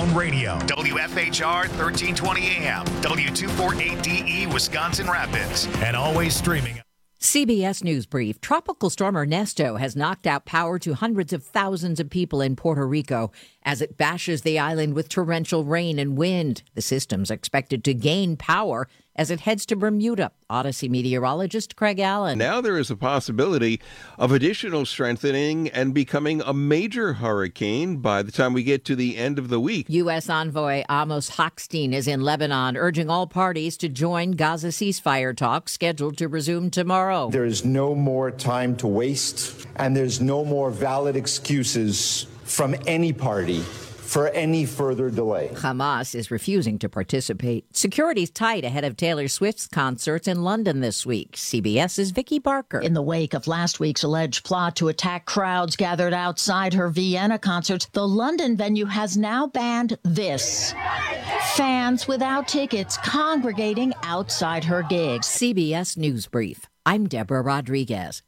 Grown Radio. WFHR 1320 AM, W248DE, Wisconsin Rapids. And always streaming. CBS News Brief. Tropical storm Ernesto has knocked out power to hundreds of thousands of people in Puerto Rico as it bashes the island with torrential rain and wind. The system's expected to gain power as it heads to Bermuda. Odyssey meteorologist Craig Allen. Now there is a possibility of additional strengthening and becoming a major hurricane by the time we get to the end of the week. U.S. envoy Amos Hochstein is in Lebanon, urging all parties to join Gaza ceasefire talks scheduled to resume tomorrow. There is no more time to waste, and there's no more valid excuses from any party for any further delay. Hamas is refusing to participate. Security's tight ahead of Taylor Swift's concerts in London this week. CBS's Vicki Barker. In the wake of last week's alleged plot to attack crowds gathered outside her Vienna concerts, the London venue has now banned this: fans without tickets congregating outside her gigs. CBS News Brief. I'm Deborah Rodriguez.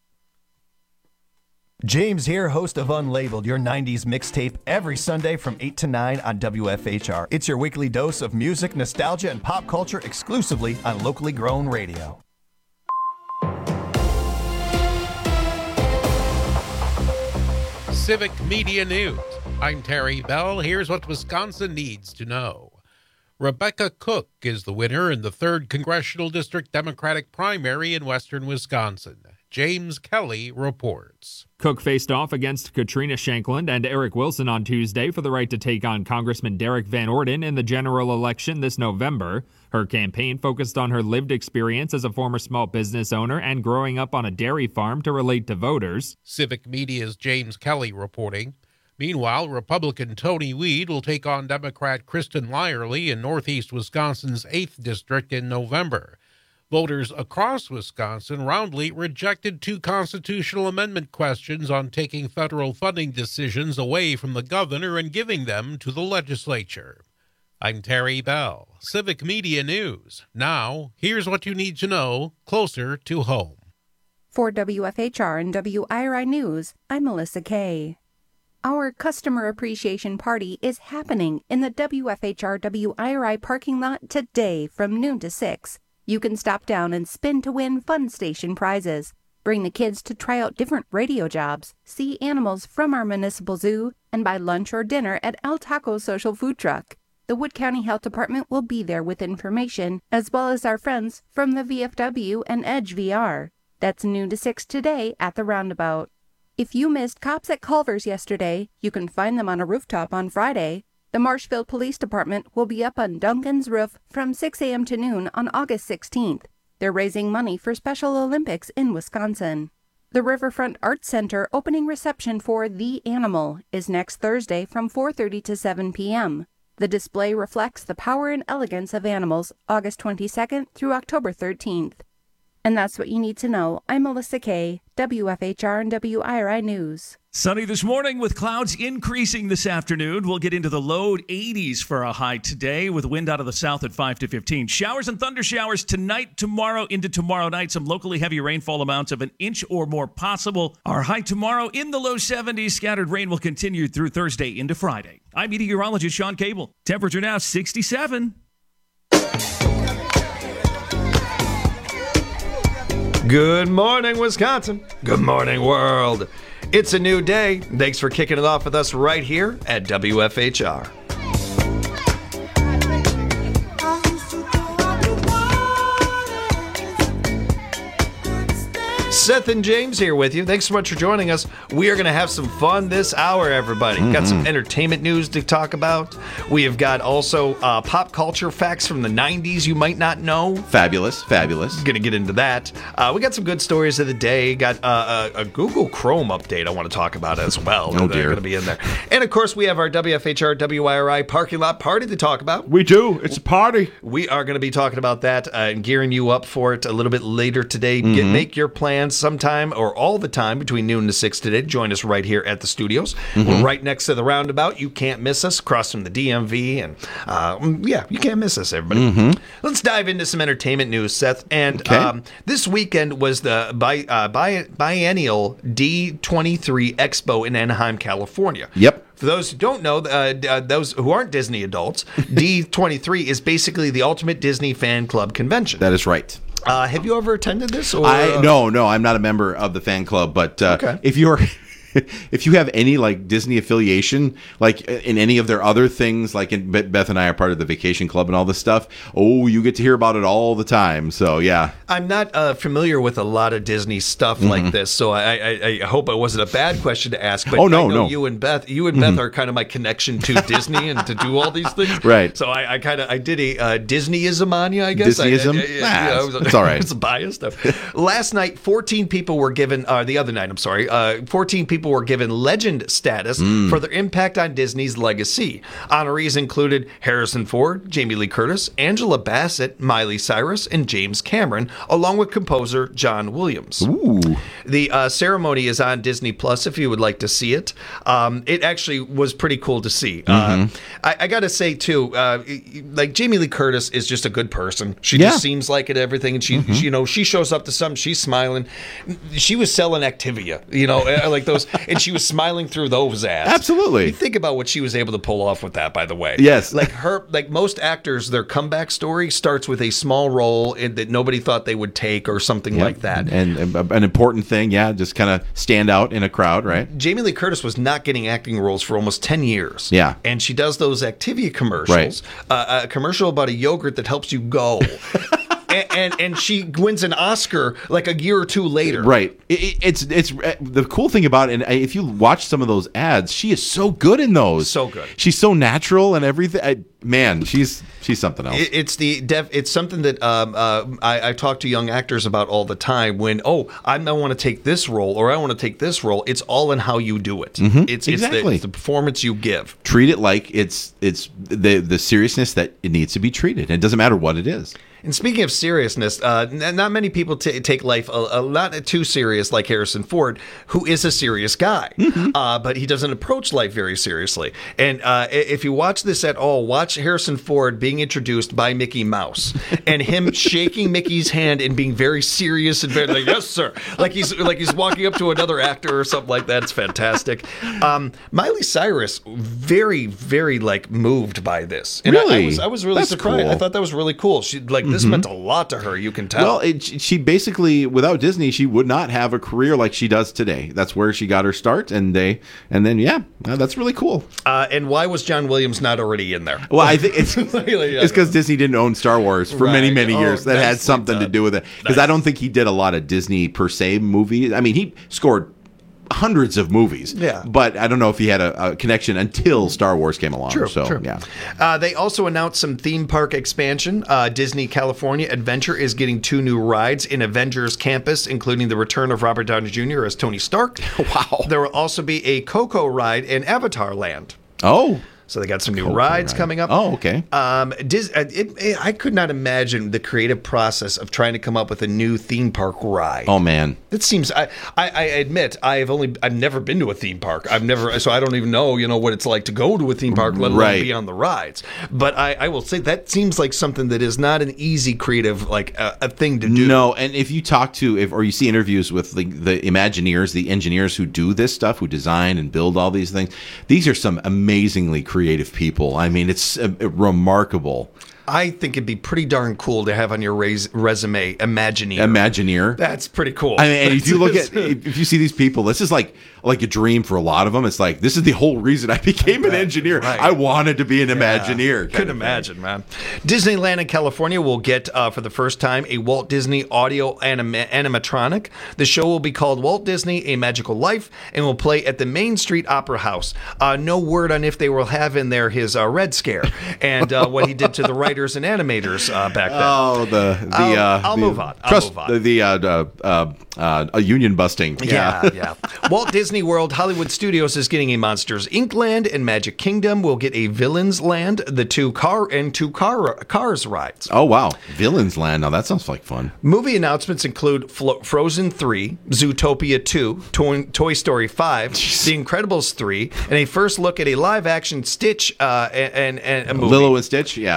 James here, host of Unlabeled, your 90s mixtape, every Sunday from 8 to 9 on WFHR. It's your weekly dose of music, nostalgia, and pop culture exclusively on locally grown radio. Civic Media News. I'm Terry Bell. Here's what Wisconsin needs to know. Rebecca Cook is the winner in the 3rd Congressional District Democratic primary in western Wisconsin. James Kelly reports. Cook faced off against Katrina Shankland and Eric Wilson on Tuesday for the right to take on Congressman Derek Van Orden in the general election this November. Her campaign focused on her lived experience as a former small business owner and growing up on a dairy farm to relate to voters. Civic Media's James Kelly reporting. Meanwhile, Republican Tony Weed will take on Democrat Kristen Lyerly in northeast Wisconsin's 8th District in November. Voters across Wisconsin roundly rejected 2 constitutional amendment questions on taking federal funding decisions away from the governor and giving them to the legislature. I'm Terry Bell, Civic Media News. Now, here's what you need to know closer to home. For WFHR and WIRI News, I'm Melissa Kay. Our Customer Appreciation Party is happening in the WFHR WIRI parking lot today from noon to 6. You can stop down and spin to win fun station prizes. Bring the kids to try out different radio jobs, see animals from our municipal zoo, and buy lunch or dinner at El Taco Social Food Truck. The Wood County Health Department will be there with information, as well as our friends from the VFW and Edge VR. That's noon to 6 today at the Roundabout. If you missed cops at Culver's yesterday, you can find them on a rooftop on Friday. The Marshfield Police Department will be up on Duncan's roof from 6 a.m. to noon on August 16th. They're raising money for Special Olympics in Wisconsin. The Riverfront Arts Center opening reception for The Animal is next Thursday from 4:30 to 7 p.m. The display reflects the power and elegance of animals August 22nd through October 13th. And that's what you need to know. I'm Melissa Kay, WFHR and WIRI News. Sunny this morning with clouds increasing this afternoon. We'll get into the low 80s for a high today with wind out of the south at 5 to 15. Showers and thunder showers tonight, tomorrow, into tomorrow night. Some locally heavy rainfall amounts of an inch or more possible. Our high tomorrow in the low 70s. Scattered rain will continue through Thursday into Friday. I'm meteorologist Sean Cable. Temperature now 67. Good morning, Wisconsin. Good morning, world. It's a new day. Thanks for kicking it off with us right here at WFHR. Seth and James here with you. Thanks so much for joining us. We are going to have some fun this hour, everybody. Got some entertainment news to talk about. We have got also pop culture facts from the 90s you might not know. Fabulous. Going to get into that. We got some good stories of the day. Got a Google Chrome update I want to talk about as well. Oh, dear. They're going to be in there. And, of course, we have our WFHR WIRI parking lot party to talk about. We do. It's a party. We are going to be talking about that and gearing you up for it a little bit later today. Make your plans sometime or all the time between noon to 6 today. Join us right here at the studios. We're right next to the Roundabout. You can't miss us. Across from the DMV. And, you can't miss us, everybody. Let's dive into some entertainment news, Seth. And this weekend was the biennial D23 Expo in Anaheim, California. Yep. For those who don't know, those who aren't Disney adults, D23 is basically the ultimate Disney fan club convention. That is right. Have you ever attended this? Or, No, I'm not a member of the fan club, but if you're... If you have any like Disney affiliation, like in any of their other things, like Beth and I are part of the Vacation Club and all this stuff, you get to hear about it all the time. So yeah, I'm not familiar with a lot of Disney stuff like this, so I hope it wasn't a bad question to ask. But no. You and Beth are kind of my connection to Disney and to do all these things, right? So I did a Disneyism on you, I guess. Disneyism, it's all right. It's biased stuff. Last night, 14 people were given. The other night, I'm sorry, 14 people were given legend status for their impact on Disney's legacy. Honorees included Harrison Ford, Jamie Lee Curtis, Angela Bassett, Miley Cyrus, and James Cameron, along with composer John Williams. Ooh. The ceremony is on Disney Plus if you would like to see it. It actually was pretty cool to see. I got to say, too, like Jamie Lee Curtis is just a good person. She just seems like it, everything. And she shows up to something, she's smiling. She was selling Activia, like those. And she was smiling through those ads. Absolutely. You think about what she was able to pull off with that, by the way. Yes. Like most actors, their comeback story starts with a small role that nobody thought they would take or something like that. And an important thing, just kind of stand out in a crowd, right? Jamie Lee Curtis was not getting acting roles for almost 10 years. Yeah. And she does those Activia commercials. Right. A commercial about a yogurt that helps you go. And she wins an Oscar like a year or two later. Right. It's the cool thing about it, and if you watch some of those ads, she is so good in those. So good. She's so natural and everything. Man, she's something else. It's something that I talk to young actors about all the time. When I want to take this role or I want to take this role, it's all in how you do it. It's the performance you give. Treat it like it's the seriousness that it needs to be treated. It doesn't matter what it is. And speaking of seriousness, not many people take life not too serious like Harrison Ford, who is a serious guy, but he doesn't approach life very seriously. And if you watch this at all, watch Harrison Ford being introduced by Mickey Mouse and him shaking Mickey's hand and being very serious and very like, yes, sir, like he's walking up to another actor or something like that. It's fantastic. Miley Cyrus, very, very moved by this. And really? I was really surprised. Cool. I thought that was really cool. She this meant a lot to her, you can tell. Well, she basically, without Disney, she would not have a career like she does today. That's where she got her start, and then that's really cool. And why was John Williams not already in there? Well, I think it's because Disney didn't own Star Wars for many years. That had something to do with it. Because I don't think he did a lot of Disney per se movies. I mean, he scored hundreds of movies. Yeah. But I don't know if he had a connection until Star Wars came along. True. Yeah. They also announced some theme park expansion. Disney California Adventure is getting 2 new rides in Avengers Campus, including the return of Robert Downey Jr. as Tony Stark. Wow. There will also be a Coco ride in Avatar Land. Oh. So they got some new rides coming up. Oh, okay. I could not imagine the creative process of trying to come up with a new theme park ride. Oh man, it seems. I admit I've never been to a theme park. So I don't even know what it's like to go to a theme park, let alone be on the rides. But I will say that seems like something that is not an easy creative a thing to do. No, and if you talk to or you see interviews with the Imagineers, the engineers who do this stuff, who design and build all these things, these are some amazingly creative people. I mean, it's remarkable. I think it'd be pretty darn cool to have on your resume Imagineer. Imagineer. That's pretty cool. I mean, and if you see these people, this is like a dream for a lot of them. It's like, this is the whole reason I became an engineer. Right. I wanted to be an Imagineer. Couldn't imagine, man. Disneyland in California will get, for the first time, a Walt Disney audio animatronic. The show will be called Walt Disney: A Magical Life and will play at the Main Street Opera House. No word on if they will have in there his Red Scare and what he did to the writers and animators back then. Oh, I'll move on. A union busting. Yeah. Walt Disney World Hollywood Studios is getting a Monsters Inc. land, and Magic Kingdom will get a Villains Land, the two Cars rides. Oh wow, Villains Land. Now that sounds like fun. Movie announcements include Frozen 3, Zootopia 2, Toy Story 5, The Incredibles 3, and a first look at a live-action Stitch and a movie. Lilo and Stitch. Yeah, okay.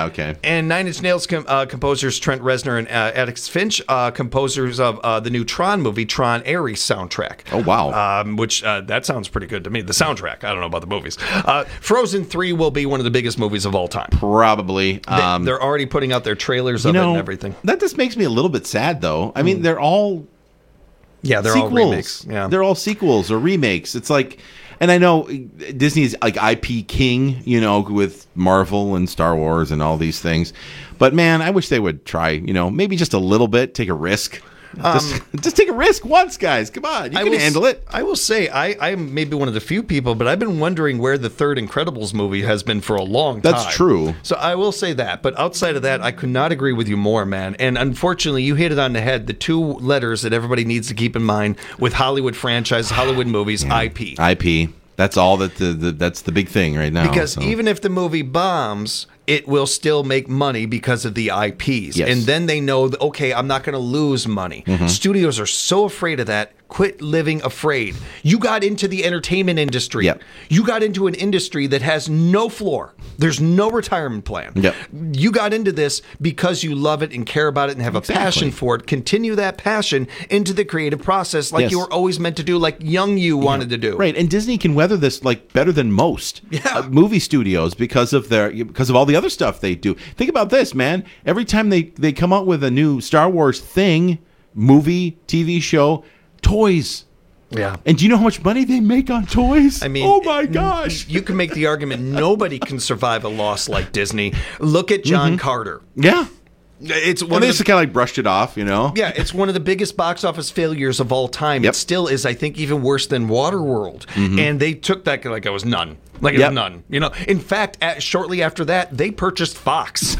And Nine Inch Nails composers Trent Reznor and Atticus Finch, composers of the new Tron movie, Tron Ares soundtrack. Oh, wow. Which that sounds pretty good to me. The soundtrack. I don't know about the movies. Frozen 3 will be one of the biggest movies of all time. Probably. They're already putting out their trailers of it and everything. That just makes me a little bit sad, though. I mean, they're all they're sequels. all remakes. Yeah. They're all sequels or remakes. It's like, and I know Disney's like IP king, with Marvel and Star Wars and all these things. But man, I wish they would try, maybe just a little bit, take a risk. Just take a risk once, guys. Come on, you can handle it. I will say, I'm maybe one of the few people, but I've been wondering where the third Incredibles movie has been for a long time. That's true. So I will say that. But outside of that, I could not agree with you more, man. And unfortunately, you hit it on the head. The two letters that everybody needs to keep in mind with Hollywood franchise, Hollywood movies, IP. IP. That's all that's the big thing right now. Because even if the movie bombs, it will still make money because of the IPs. Yes. And then they know, okay, I'm not going to lose money. Mm-hmm. Studios are so afraid of that. Quit living afraid. You got into the entertainment industry. Yep. You got into an industry that has no floor. There's no retirement plan. Yep. You got into this because you love it and care about it and have a passion for it. Continue that passion into the creative process like you were always meant to do, like young you wanted to do. Right. And Disney can weather this like better than most movie studios because of all the other stuff they do. Think about this, man. Every time they come out with a new Star Wars thing, movie, TV show, toys. Yeah. And do you know how much money they make on toys? I mean, oh my gosh. You can make the argument nobody can survive a loss like Disney. Look at John Carter. Yeah. It's one and they just kind of like brushed it off, Yeah, it's one of the biggest box office failures of all time. It still is, I think, even worse than Waterworld. Mm-hmm. And they took that like it was none. Like it was none. In fact, shortly after that, they purchased Fox.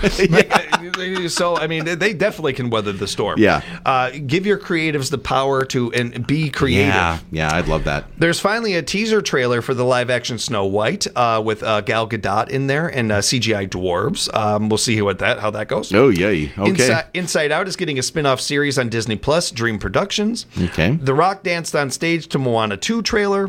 So, I mean, they definitely can weather the storm. Yeah. Give your creatives the power to and be creative. Yeah, I'd love that. There's finally a teaser trailer for the live-action Snow White with Gal Gadot in there and CGI dwarves. We'll see how that goes. Oh, yay. Okay. Inside Out is getting a spin-off series on Disney Plus, Dream Productions. Okay. The Rock danced on stage to Moana 2 trailer.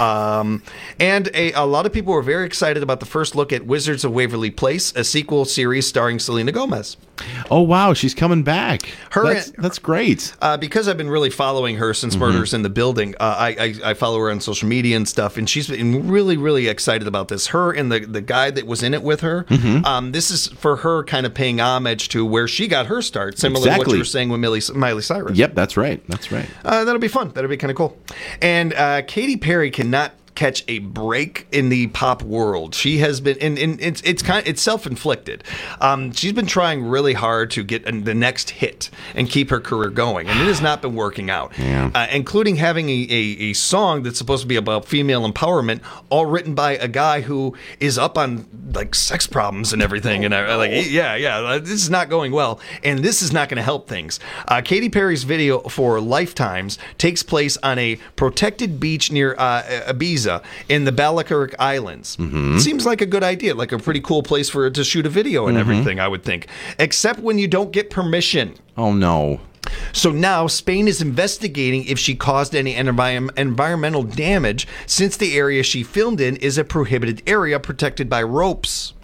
And a lot of people were very excited about the first look at Wizards of Waverly Place, a sequel series starring Selena Gomez. Oh, wow. She's coming back. That's great. Because I've been really following her since Murders in the Building. I follow her on social media and stuff, and she's been really, really excited about this. Her and the guy that was in it with her. This is for her kind of paying homage to where she got her start, similar to what you were saying with Miley Cyrus. Yep, that's right. That'll be fun. That'll be kind of cool. And Katy Perry cannot catch a break in the pop world. She has been, and it's self-inflicted. She's been trying really hard to get the next hit and keep her career going, and it has not been working out. Including having a song that's supposed to be about female empowerment, all written by a guy who is up on like sex problems and everything, and this is not going well, and this is not going to help things. Katy Perry's video for Lifetimes takes place on a protected beach near Ibiza in the Balearic Islands. Seems like a good idea, like a pretty cool place for it to shoot a video and everything, I would think. Except when you don't get permission. Oh, no. So now Spain is investigating if she caused any environmental damage, since the area she filmed in is a prohibited area protected by ropes.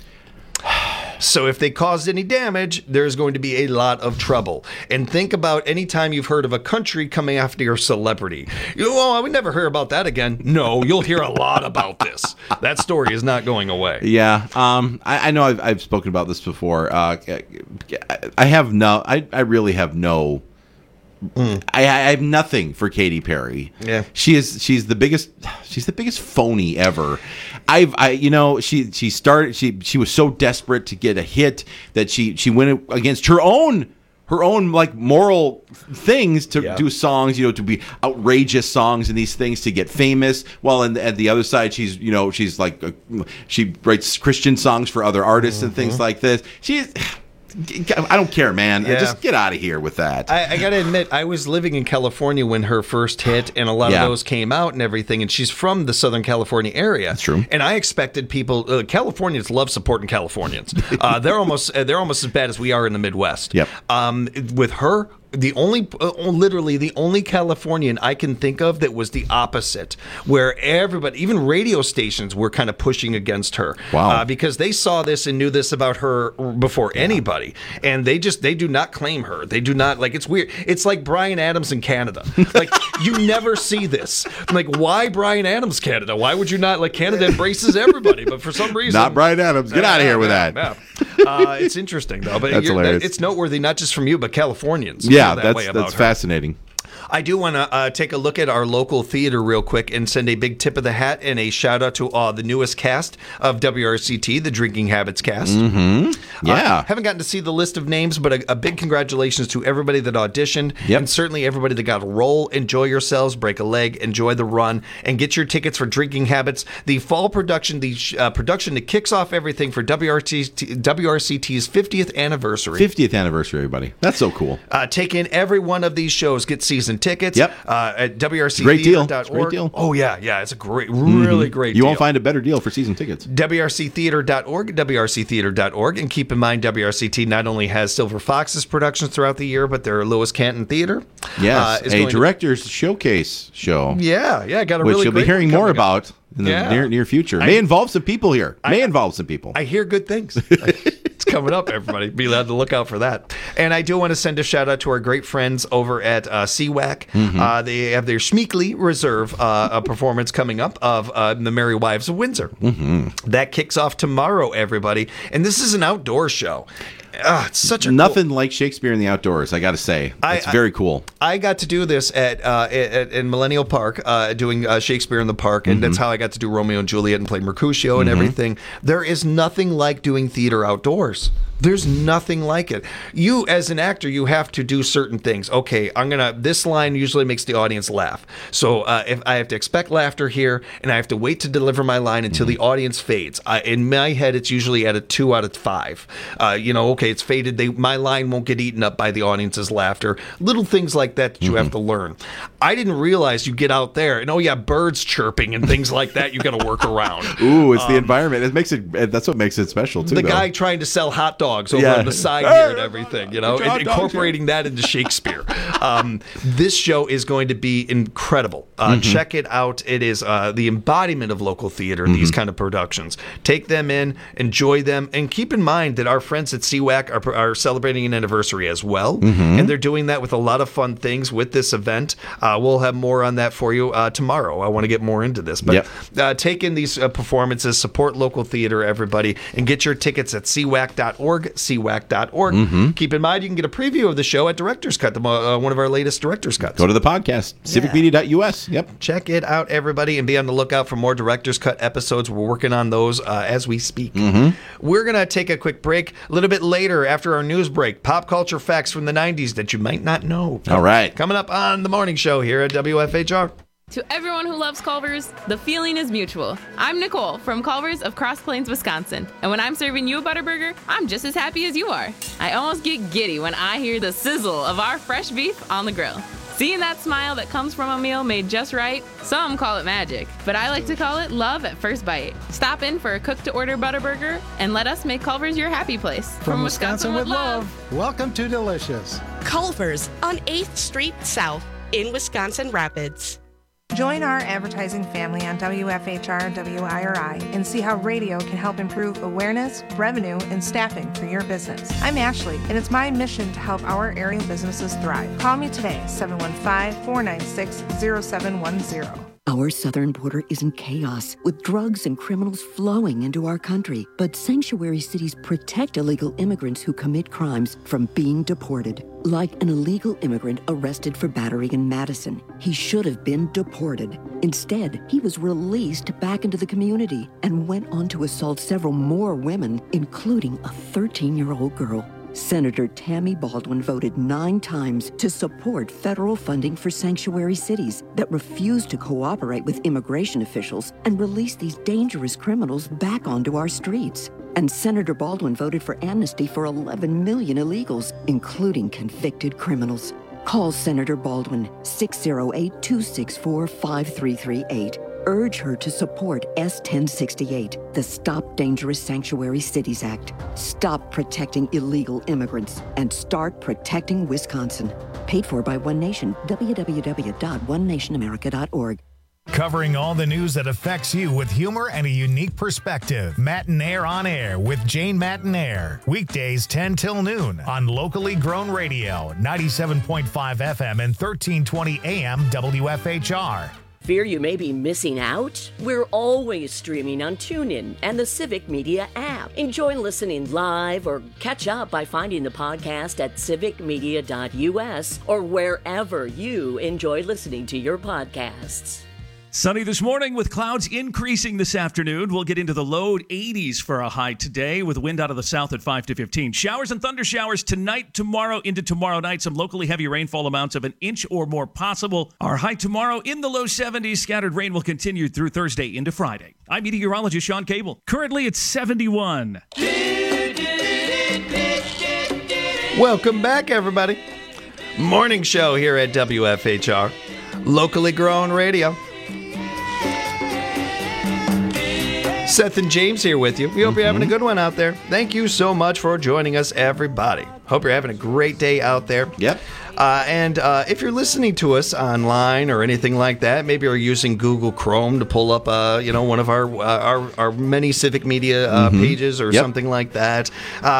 So if they caused any damage, there's going to be a lot of trouble. And think about any time you've heard of a country coming after your celebrity. I would never hear about that again. No, you'll hear a lot about this. That story is not going away. Yeah, I know I've spoken about this before. I really have no. I have nothing for Katy Perry. Yeah, she's the biggest phony ever. She was so desperate to get a hit that she went against her own like moral things to do songs, to be outrageous songs and these things to get famous. While at the other side, she's like she writes Christian songs for other artists and things like this. I don't care, man. Yeah. Just get out of here with that. I got to admit, I was living in California when her first hit, and a lot of those came out and everything, and she's from the Southern California area. That's true. And I expected people, Californians love supporting Californians. They're almost as bad as we are in the Midwest. Yep. With her, literally the only Californian I can think of that was the opposite, where everybody, even radio stations, were kind of pushing against her. Wow. Because they saw this and knew this about her before anybody, and they do not claim her. They do not, like, it's weird. It's like Bryan Adams in Canada. Like, you never see this. Like, why Bryan Adams Canada? Why would you not, like, Canada embraces everybody, but for some reason, not Bryan Adams. Get out of here with that. It's interesting though, but That's hilarious. It's noteworthy not just from you, but Californians. Yeah, feel that way about that's her. fascinating. I do want to take a look at our local theater real quick and send a big tip of the hat and a shout out to the newest cast of WRCT, the Drinking Habits cast. Mm-hmm. Yeah. Haven't gotten to see the list of names, but a big congratulations to everybody that auditioned, and certainly everybody that got a role. Enjoy yourselves, break a leg, enjoy the run, and get your tickets for Drinking Habits, the fall production, the production that kicks off everything for WRCT's 50th anniversary. 50th anniversary, everybody. That's so cool. Take in every one of these shows, get season tickets at WRCtheater.org. Great deal. Oh, yeah. It's a really great deal. You won't find a better deal for season tickets. WRCtheater.org, and keep in mind WRCT not only has Silver Fox's productions throughout the year, but their Lewis Canton Theater. Yes, a director's showcase show. Yeah, got a which really you'll great be hearing more about in the near future. May involve some people here. I hear good things. It's coming up, everybody. Be glad to look out for that. And I do want to send a shout out to our great friends over at CWAC. Mm-hmm. They have their Schmeekly Reserve a performance coming up of The Merry Wives of Windsor. Mm-hmm. That kicks off tomorrow, everybody. And this is an outdoor show. It's such a nothing like Shakespeare in the outdoors. I got to say, it's very cool. I got to do this in Millennial Park, doing Shakespeare in the Park, and that's how I got to do Romeo and Juliet and play Mercutio and everything. There is nothing like doing theater outdoors. There's nothing like it. You, as an actor, you have to do certain things. Okay, this line usually makes the audience laugh. So if I have to expect laughter here, and I have to wait to deliver my line until the audience fades. In my head, it's usually at a 2 out of 5. Okay, it's faded. My line won't get eaten up by the audience's laughter. Little things like that you have to learn. I didn't realize you get out there and birds chirping and things like that. You got to work around. Ooh, it's the environment. That's what makes it special too. The guy trying to sell hot dogs over on the side here and everything, incorporating that into Shakespeare. This show is going to be incredible. Check it out. It is the embodiment of local theater, these kind of productions. Take them in, enjoy them, and keep in mind that our friends at CWAC are celebrating an anniversary as well, and they're doing that with a lot of fun things with this event. We'll have more on that for you tomorrow. I want to get more into this, but take in these performances, support local theater, everybody, and get your tickets at CWAC.org. CWAC.org. Keep in mind, you can get a preview of the show at Director's Cut, one of our latest Director's Cuts. Go to the podcast, civicmedia.us. Yep. Check it out, everybody, and be on the lookout for more Director's Cut episodes. We're working on those as we speak. We're going to take a quick break. A little bit later, after our news break, pop culture facts from the 90s that you might not know. All right. Coming up on the morning show here at WFHR. To everyone who loves Culver's, the feeling is mutual. I'm Nicole from Culver's of Cross Plains, Wisconsin. And when I'm serving you a Butterburger, I'm just as happy as you are. I almost get giddy when I hear the sizzle of our fresh beef on the grill. Seeing that smile that comes from a meal made just right, some call it magic, but I like to call it love at first bite. Stop in for a cook-to-order Butterburger and let us make Culver's your happy place. From Wisconsin with love, welcome to Delicious. Culver's on 8th Street South in Wisconsin Rapids. Join our advertising family on WFHR and WIRI and see how radio can help improve awareness, revenue, and staffing for your business. I'm Ashley, and it's my mission to help our area businesses thrive. Call me today, 715-496-0710. Our southern border is in chaos, with drugs and criminals flowing into our country. But sanctuary cities protect illegal immigrants who commit crimes from being deported. Like an illegal immigrant arrested for battery in Madison. He should have been deported. Instead, he was released back into the community and went on to assault several more women, including a 13-year-old girl. Senator Tammy Baldwin voted 9 times to support federal funding for sanctuary cities that refuse to cooperate with immigration officials and release these dangerous criminals back onto our streets. And Senator Baldwin voted for amnesty for 11 million illegals, including convicted criminals. Call Senator Baldwin, 608-264-5338. Urge her to support S-1068, the Stop Dangerous Sanctuary Cities Act. Stop protecting illegal immigrants and start protecting Wisconsin. Paid for by One Nation. www.onenationamerica.org. Covering all the news that affects you with humor and a unique perspective. Mattinaire on Air with Jane Mattinaire. Weekdays 10 till noon on locally grown radio, 97.5 FM and 1320 AM WFHR. Fear you may be missing out? We're always streaming on TuneIn and the Civic Media app. Enjoy listening live or catch up by finding the podcast at civicmedia.us or wherever you enjoy listening to your podcasts. Sunny this morning with clouds increasing this afternoon. We'll get into the low 80s for a high today with wind out of the south at 5 to 15. Showers and thunder showers tonight, tomorrow, into tomorrow night. Some locally heavy rainfall amounts of an inch or more possible. Our high tomorrow in the low 70s. Scattered rain will continue through Thursday into Friday. I'm meteorologist Sean Cable. Currently it's 71. Welcome back, everybody. Morning show here at WFHR. Locally grown radio. Seth and James here with you. We hope you're having a good one out there. Thank you so much for joining us, everybody. Hope you're having a great day out there. Yep. And if you're listening to us online or anything like that, maybe you're using Google Chrome to pull up, one of our many Civic Media pages or something like that.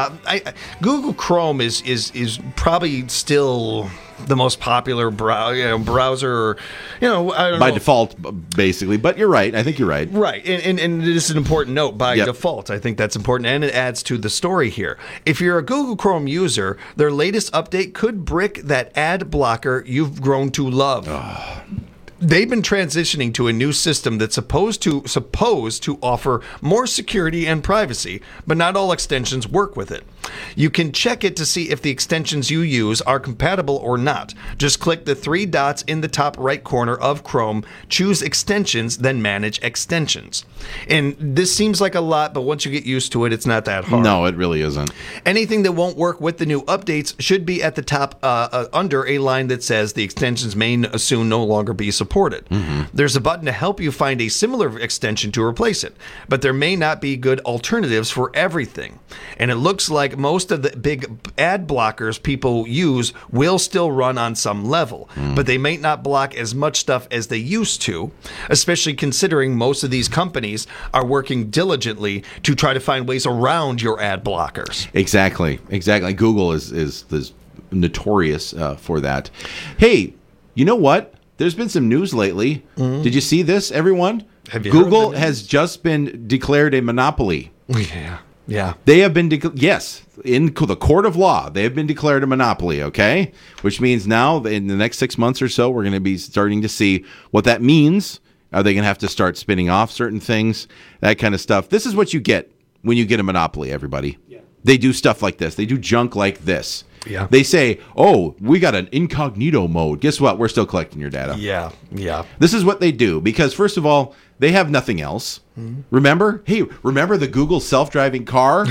Google Chrome is probably still the most popular browser, I don't know. By default, basically. But you're right. I think you're right. Right. And it is an important note by default. I think that's important. And it adds to the story here. If you're a Google Chrome user, their latest update could brick that ad blocker you've grown to love. They've been transitioning to a new system that's supposed to offer more security and privacy, but not all extensions work with it. You can check it to see if the extensions you use are compatible or not. Just click the 3 dots in the top right corner of Chrome, choose Extensions, then Manage Extensions. And this seems like a lot, but once you get used to it, it's not that hard. No, it really isn't. Anything that won't work with the new updates should be at the top under a line that says the extensions may soon no longer be supported. There's a button to help you find a similar extension to replace it, but there may not be good alternatives for everything. And it looks like most of the big ad blockers people use will still run on some level, but they may not block as much stuff as they used to, especially considering most of these companies are working diligently to try to find ways around your ad blockers. Exactly. Google is notorious for that. Hey, you know what? There's been some news lately. Did you see this, everyone? Google has just been declared a monopoly. Yeah. They have been, in the court of law, they have been declared a monopoly, okay? Which means now, in the next 6 months or so, we're going to be starting to see what that means. Are they going to have to start spinning off certain things? That kind of stuff. This is what you get when you get a monopoly, everybody. Yeah. They do stuff like this. They do junk like this. Yeah. They say, oh, we got an incognito mode. Guess what? We're still collecting your data. Yeah. This is what they do because, first of all, they have nothing else. Remember? Hey, remember the Google self-driving car?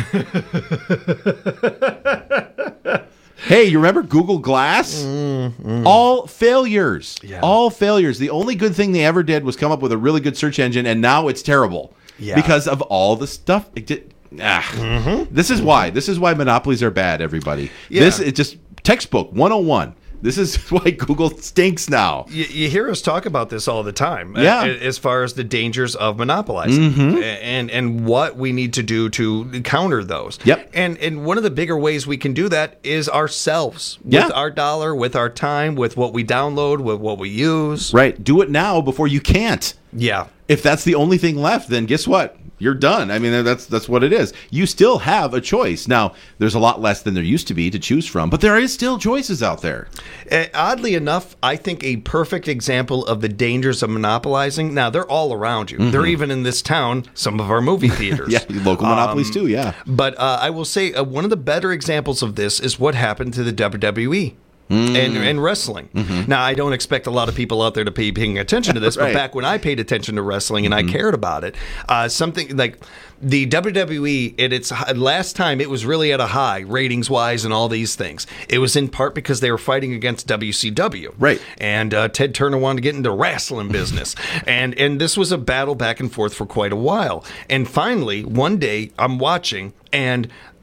Hey, you remember Google Glass? All failures. Yeah. All failures. The only good thing they ever did was come up with a really good search engine, and now it's terrible because of all the stuff it did. This is why. This is why monopolies are bad, everybody. Yeah. This is just textbook 101. This is why Google stinks now. You hear us talk about this all the time. Yeah. As far as the dangers of monopolizing and what we need to do to counter those. Yep. And one of the bigger ways we can do that is ourselves. With our dollar, with our time, with what we download, with what we use. Right. Do it now before you can't. Yeah. If that's the only thing left, then guess what? You're done. I mean, that's what it is. You still have a choice. Now, there's a lot less than there used to be to choose from, but there is still choices out there. Oddly enough, I think a perfect example of the dangers of monopolizing, now they're all around you. They're even in this town, some of our movie theaters. Local monopolies too, But I will say one of the better examples of this is what happened to the WWE. And wrestling. Now, I don't expect a lot of people out there to be paying attention to this, but back when I paid attention to wrestling and I cared about it, something like the WWE, at its last time, it was really at a high, ratings-wise and all these things. It was in part because they were fighting against WCW. Right. And Ted Turner wanted to get into wrestling business. and this was a battle back and forth for quite a while. And finally, one day, I'm watching, and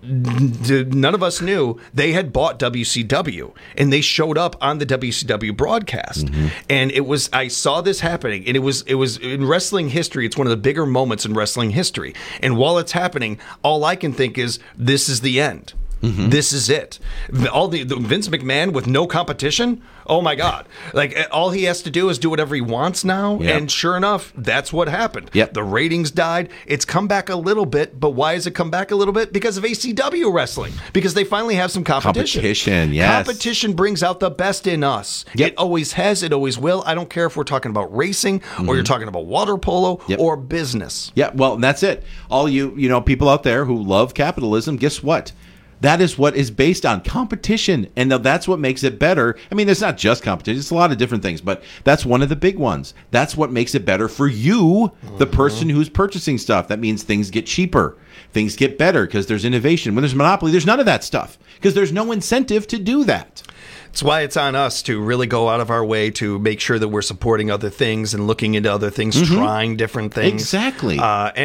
none of us knew they had bought WCW, and they showed up on the WCW broadcast. And I saw this happening, and it was in wrestling history. It's one of the bigger moments in wrestling history. And while it's happening, all I can think is, this is the end. This is it. All the Vince McMahon with no competition. Oh my God! Like, all he has to do is do whatever he wants now, and sure enough, that's what happened. The ratings died. It's come back a little bit, but why has it come back a little bit? Because of ACW wrestling. Because they finally have some competition. Competition brings out the best in us. It always has. It always will. I don't care if we're talking about racing or you're talking about water polo or business. Yeah, well, that's it. All you people out there who love capitalism, guess what? That is what is based on competition, and that's what makes it better. I mean, it's not just competition. It's a lot of different things, but that's one of the big ones. That's what makes it better for you, the person who's purchasing stuff. That means things get cheaper. Things get better because there's innovation. When there's monopoly, there's none of that stuff because there's no incentive to do that. It's why it's on us to really go out of our way to make sure that we're supporting other things and looking into other things, trying different things. Exactly.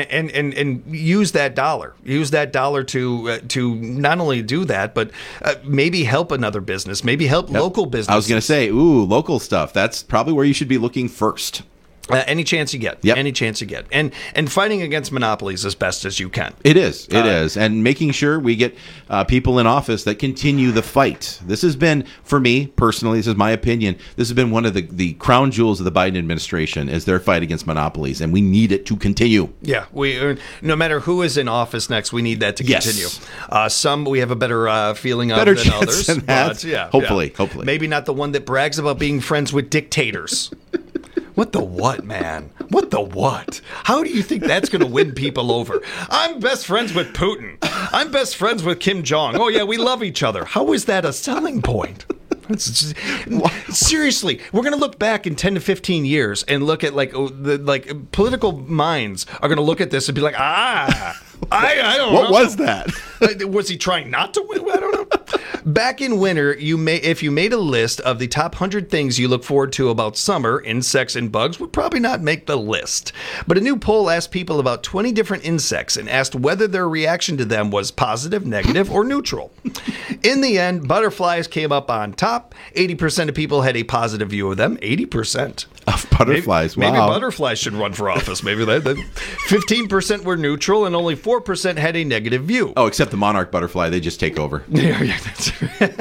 And use that dollar. Use that dollar to not only do that, but maybe help another business. Maybe help local businesses. I was going to say, local stuff. That's probably where you should be looking first. Any chance you get. Any chance you get. And fighting against monopolies as best as you can. It is. It is. And making sure we get people in office that continue the fight. This has been, for me personally, this is my opinion, this has been one of the crown jewels of the Biden administration is their fight against monopolies. And we need it to continue. Yeah. No matter who is in office next, we need that to continue. Some we have a better feeling of than others. Than that. But Hopefully. Maybe not the one that brags about being friends with dictators. What the what, man? What the what? How do you think that's going to win people over? I'm best friends with Putin. I'm best friends with Kim Jong. Oh, yeah, we love each other. How is that a selling point? Seriously, we're going to look back in 10 to 15 years and look at political minds are going to look at this and be like, I don't know. What was that? Was he trying not to win? I don't know. Back in winter, if you made a list of the top 100 things you look forward to about summer, insects and bugs would probably not make the list. But a new poll asked people about 20 different insects and asked whether their reaction to them was positive, negative, or neutral. In the end, butterflies came up on top. 80% of people had a positive view of them. 80%. Of butterflies, maybe butterflies should run for office. Maybe 15% were neutral and only 4% had a negative view. Oh, except the monarch butterfly, they just take over. Yeah, that's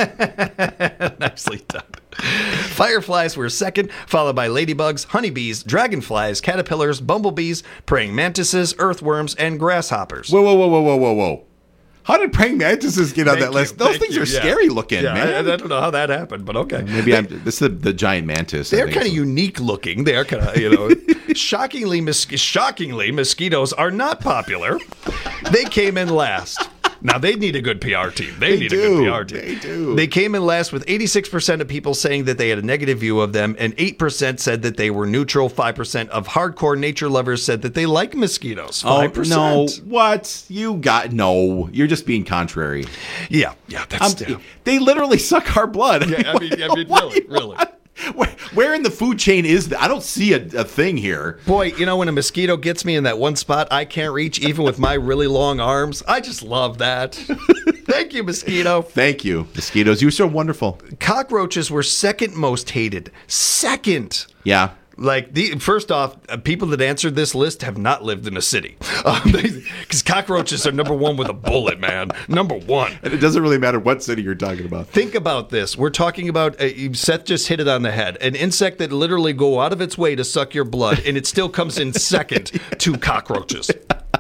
right. Nicely done. Fireflies were second, followed by ladybugs, honeybees, dragonflies, caterpillars, bumblebees, praying mantises, earthworms, and grasshoppers. Whoa. How did praying mantises get on that list? Those things are scary looking, man. I don't know how that happened, but okay. Maybe this is the giant mantis. They're kind of unique looking. They are kind of, shockingly, mosquitoes are not popular. They came in last. Now, they need a good PR team. They need a good PR team. They do. They came in last with 86% of people saying that they had a negative view of them, and 8% said that they were neutral. 5% of hardcore nature lovers said that they like mosquitoes. 5%. Oh, no. What? You're just being contrary. Yeah, that's... They literally suck our blood. Yeah, I mean really. Where in the food chain is that? I don't see a thing here. Boy, when a mosquito gets me in that one spot I can't reach, even with my really long arms, I just love that. Thank you, mosquito. Thank you, mosquitoes. You're so wonderful. Cockroaches were second most hated. Second. Yeah. First off, people that answered this list have not lived in a city. Because cockroaches are number one with a bullet, man. Number one. And it doesn't really matter what city you're talking about. Think about this. We're talking about, Seth just hit it on the head, an insect that literally go out of its way to suck your blood, and it still comes in second to cockroaches.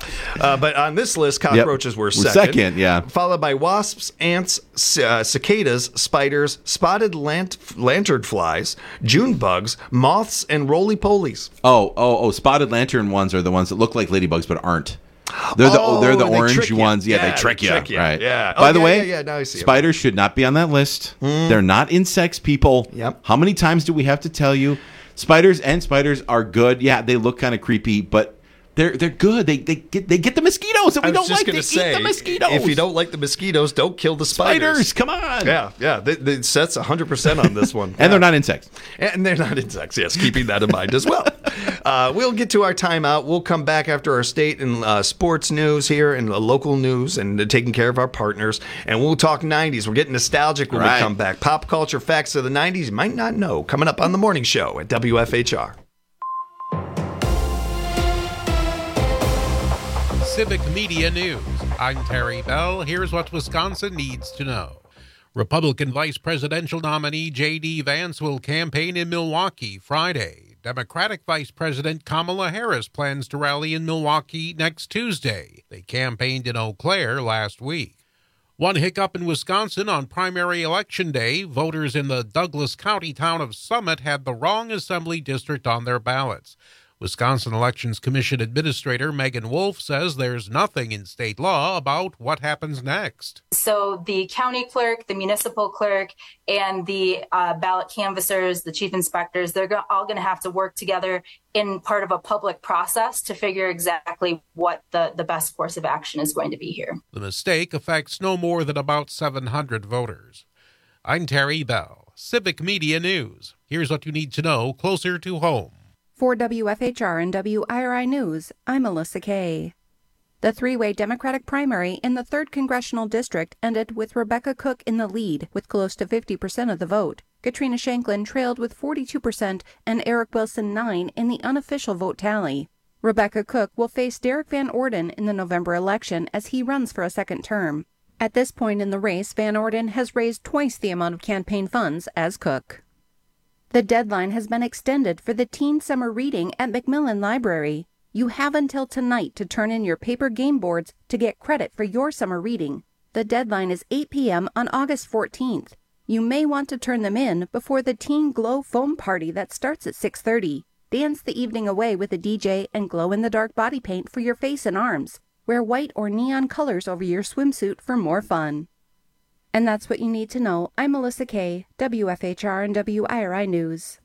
But on this list, cockroaches were second. Followed by wasps, ants, cicadas, spiders, spotted lantern flies, June bugs, moths, and roly-polies. Oh, spotted lantern ones are the ones that look like ladybugs but aren't. They're the orange ones. Yeah, they trick you. Right. Yeah. By the way, now I see spiders should not be on that list. They're not insects, people. Yep. How many times do we have to tell you? Spiders are good. Yeah, they look kind of creepy, but they're good. They get the mosquitoes, and we don't like to eat the mosquitoes. If you don't like the mosquitoes, don't kill the spiders. Come on. Yeah. That's 100% on this one. And they're not insects. And they're not insects. Yes, keeping that in mind as well. We'll get to our timeout. We'll come back after our state and sports news here and local news and taking care of our partners. And we'll talk 90s. We're getting nostalgic when we come back. Pop culture facts of the 90s you might not know. Coming up on the morning show at WFHR. Civic Media News. I'm Terry Bell. Here's what Wisconsin needs to know. Republican vice presidential nominee J.D. Vance will campaign in Milwaukee Friday. Democratic Vice President Kamala Harris plans to rally in Milwaukee next Tuesday. They campaigned in Eau Claire last week. One hiccup in Wisconsin on primary election day, voters in the Douglas County town of Summit had the wrong assembly district on their ballots. Wisconsin Elections Commission Administrator Megan Wolf says there's nothing in state law about what happens next. So the county clerk, the municipal clerk, and the ballot canvassers, the chief inspectors, they're all going to have to work together in part of a public process to figure exactly what the best course of action is going to be here. The mistake affects no more than about 700 voters. I'm Terry Bell, Civic Media News. Here's what you need to know closer to home. For WFHR and WIRI News, I'm Melissa Kay. The three-way Democratic primary in the 3rd Congressional District ended with Rebecca Cook in the lead with close to 50% of the vote. Katrina Shanklin trailed with 42% and Eric Wilson 9% in the unofficial vote tally. Rebecca Cook will face Derek Van Orden in the November election as he runs for a second term. At this point in the race, Van Orden has raised twice the amount of campaign funds as Cook. The deadline has been extended for the Teen Summer Reading at Macmillan Library. You have until tonight to turn in your paper game boards to get credit for your summer reading. The deadline is 8 p.m. on August 14th. You may want to turn them in before the Teen Glow Foam Party that starts at 6:30. Dance the evening away with a DJ and glow-in-the-dark body paint for your face and arms. Wear white or neon colors over your swimsuit for more fun. And that's what you need to know. I'm Melissa Kay, WFHR and WIRI News.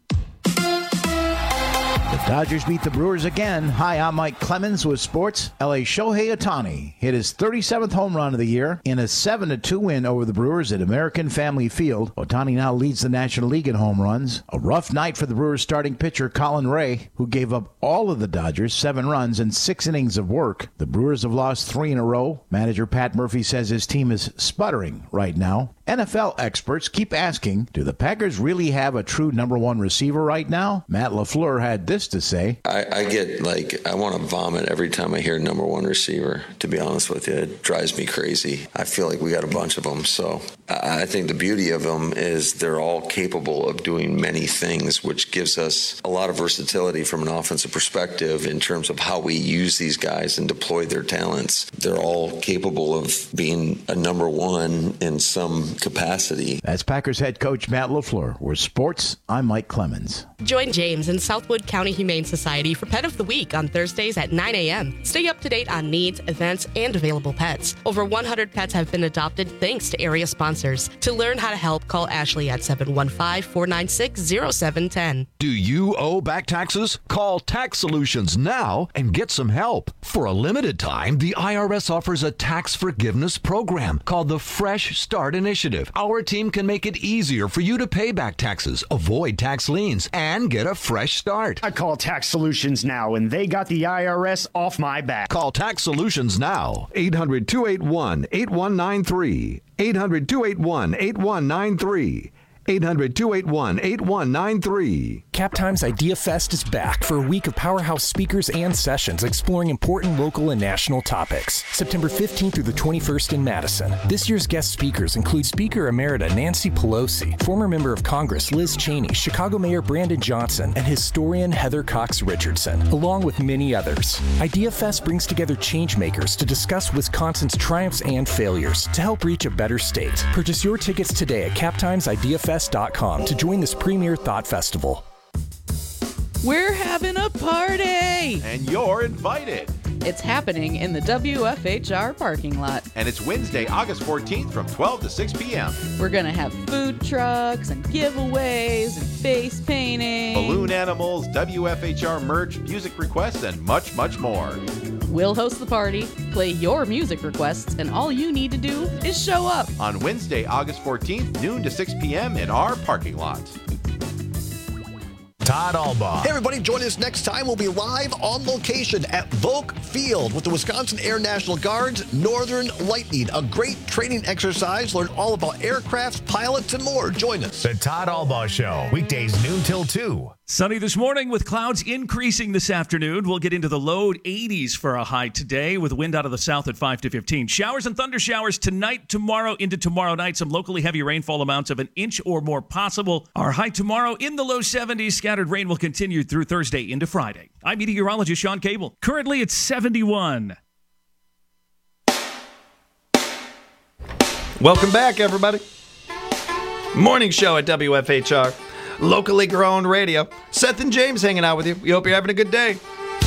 The Dodgers beat the Brewers again. Hi, I'm Mike Clemens with sports. LA Shohei Ohtani hit his 37th home run of the year in a 7-2 win over the Brewers at American Family Field. Ohtani now leads the National League in home runs. A rough night for the Brewers starting pitcher Colin Ray, who gave up all of the Dodgers 7 runs in 6 innings of work. The Brewers have lost 3 in a row. Manager Pat Murphy says his team is sputtering right now. NFL experts keep asking, do the Packers really have a true number one receiver right now? Matt LaFleur had this to say. I get I want to vomit every time I hear number one receiver, to be honest with you. It drives me crazy. I feel like we got a bunch of them. So I think the beauty of them is they're all capable of doing many things, which gives us a lot of versatility from an offensive perspective in terms of how we use these guys and deploy their talents. They're all capable of being a number one in some capacity. That's Packers head coach Matt LaFleur. With sports, I'm Mike Clemens. Join James and Southwood County Humane Society for Pet of the Week on Thursdays at 9 a.m. Stay up to date on needs, events, and available pets. Over 100 pets have been adopted thanks to area sponsors. To learn how to help, call Ashley at 715-496-0710. Do you owe back taxes? Call Tax Solutions now and get some help. For a limited time, the IRS offers a tax forgiveness program called the Fresh Start Initiative. Our team can make it easier for you to pay back taxes, avoid tax liens, and get a fresh start. I call Tax Solutions now, and they got the IRS off my back. Call Tax Solutions now. 800-281-8193. 800-281-8193. 800-281-8193. Captime's Idea Fest is back for a week of powerhouse speakers and sessions exploring important local and national topics. September 15th through the 21st in Madison. This year's guest speakers include Speaker Emerita Nancy Pelosi, former member of Congress Liz Cheney, Chicago Mayor Brandon Johnson, and historian Heather Cox Richardson, along with many others. Idea Fest brings together changemakers to discuss Wisconsin's triumphs and failures to help reach a better state. Purchase your tickets today at CaptimesIdeaFest.com to join this premier thought festival. We're having a party! And you're invited. It's happening in the WFHR parking lot. And it's Wednesday, August 14th from 12 to 6 p.m. We're going to have food trucks and giveaways and face painting. Balloon animals, WFHR merch, music requests, and much, much more. We'll host the party, play your music requests, and all you need to do is show up. On Wednesday, August 14th, noon to 6 p.m. in our parking lot. Todd Albaugh. Hey, everybody, join us next time. We'll be live on location at Volk Field with the Wisconsin Air National Guard's Northern Lightning. A great training exercise. Learn all about aircraft, pilots, and more. Join us. The Todd Albaugh Show, weekdays noon till 2. Sunny this morning with clouds increasing this afternoon. We'll get into the low 80s for a high today with wind out of the south at 5 to 15. Showers and thunder showers tonight, tomorrow, into tomorrow night. Some locally heavy rainfall amounts of an inch or more possible. Our high tomorrow in the low 70s. Scattered rain will continue through Thursday into Friday. I'm meteorologist Sean Cable. Currently it's 71. Welcome back, everybody. Morning show at WFHR. Locally grown radio. Seth and James hanging out with you. We hope you're having a good day.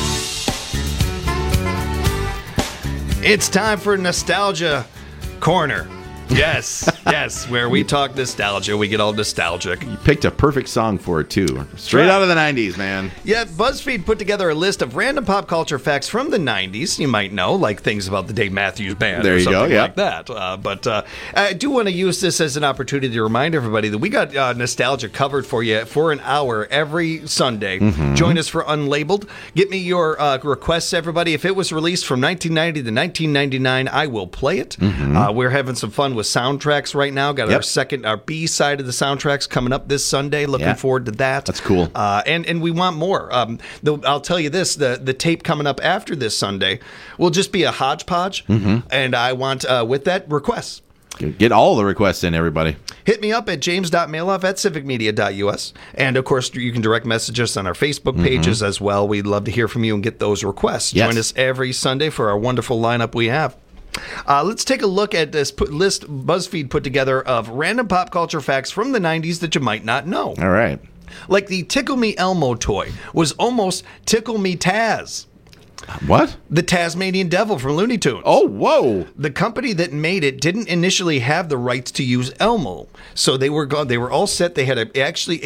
It's time for Nostalgia Corner. Yes, yes, where we talk nostalgia. We get all nostalgic. You picked a perfect song for it, too. Straight out of the 90s, man. Yeah, BuzzFeed put together a list of random pop culture facts from the 90s. You might know, like things about the Dave Matthews Band there or you something go, yeah. like that. But I do want to use this as an opportunity to remind everybody that we got nostalgia covered for you for an hour every Sunday. Mm-hmm. Join us for Unlabeled. Get me your requests, everybody. If it was released from 1990 to 1999, I will play it. Mm-hmm. We're having some fun with soundtracks right now. Got our B side of the soundtracks coming up this Sunday. Looking forward to that. That's cool. And we want more. I'll tell you this: the tape coming up after this Sunday will just be a hodgepodge. Mm-hmm. And I want with that requests. Get all the requests in, everybody. Hit me up at james.mailoff@civicmedia.us. And, of course, you can direct message us on our Facebook pages as well. We'd love to hear from you and get those requests. Yes. Join us every Sunday for our wonderful lineup we have. Let's take a look at this list BuzzFeed put together of random pop culture facts from the 90s that you might not know. All right. Like the Tickle Me Elmo toy was almost Tickle Me Taz. What? The Tasmanian Devil from Looney Tunes. Oh, whoa. The company that made it didn't initially have the rights to use Elmo. So they were all set. They had actually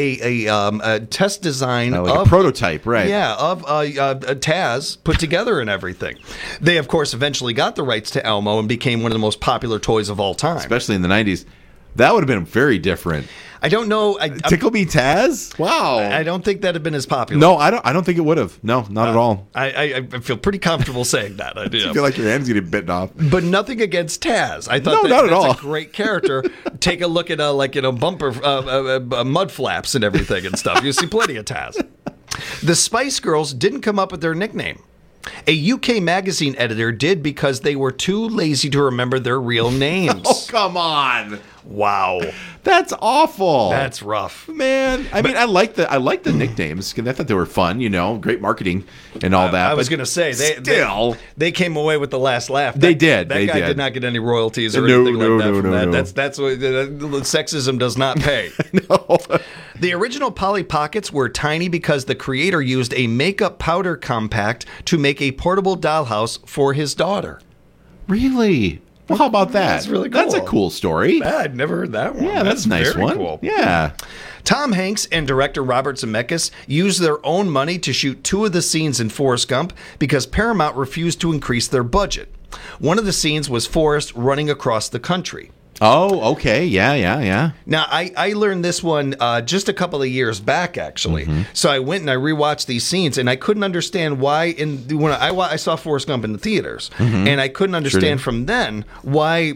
a test design like of a prototype, right? Yeah, of a Taz put together and everything. They, of course, eventually got the rights to Elmo and became one of the most popular toys of all time. Especially in the 90s. That would have been very different. I don't know. Tickle Me Taz? Wow. I don't think that'd have been as popular. No, I don't think it would have. No, not at all. I feel pretty comfortable saying that. I do. I feel like your hand's getting bitten off. But nothing against Taz. I thought not at all. That's a great character. Take a look at bumper mud flaps and everything and stuff. You see plenty of Taz. The Spice Girls didn't come up with their nickname. A UK magazine editor did because they were too lazy to remember their real names. Oh, come on. Wow. That's awful. That's rough. Man. I mean, I like the nicknames. I thought they were fun, great marketing and all that. I was going to say, they came away with the last laugh. They did. That guy did not get any royalties or anything like that from that. No. That's what sexism does not pay. No. The original Polly Pockets were tiny because the creator used a makeup powder compact to make a portable dollhouse for his daughter. Really? Well, how about that? That's really cool. That's a cool story. I'd never heard that one. Yeah, that's a nice very one. Cool. Yeah. Tom Hanks and director Robert Zemeckis used their own money to shoot 2 of the scenes in Forrest Gump because Paramount refused to increase their budget. One of the scenes was Forrest running across the country. Oh, okay. Yeah. Now, I learned this one just a couple of years back, actually. Mm-hmm. So I went and I rewatched these scenes, and I couldn't understand why. When I saw Forrest Gump in the theaters, and I couldn't understand from then why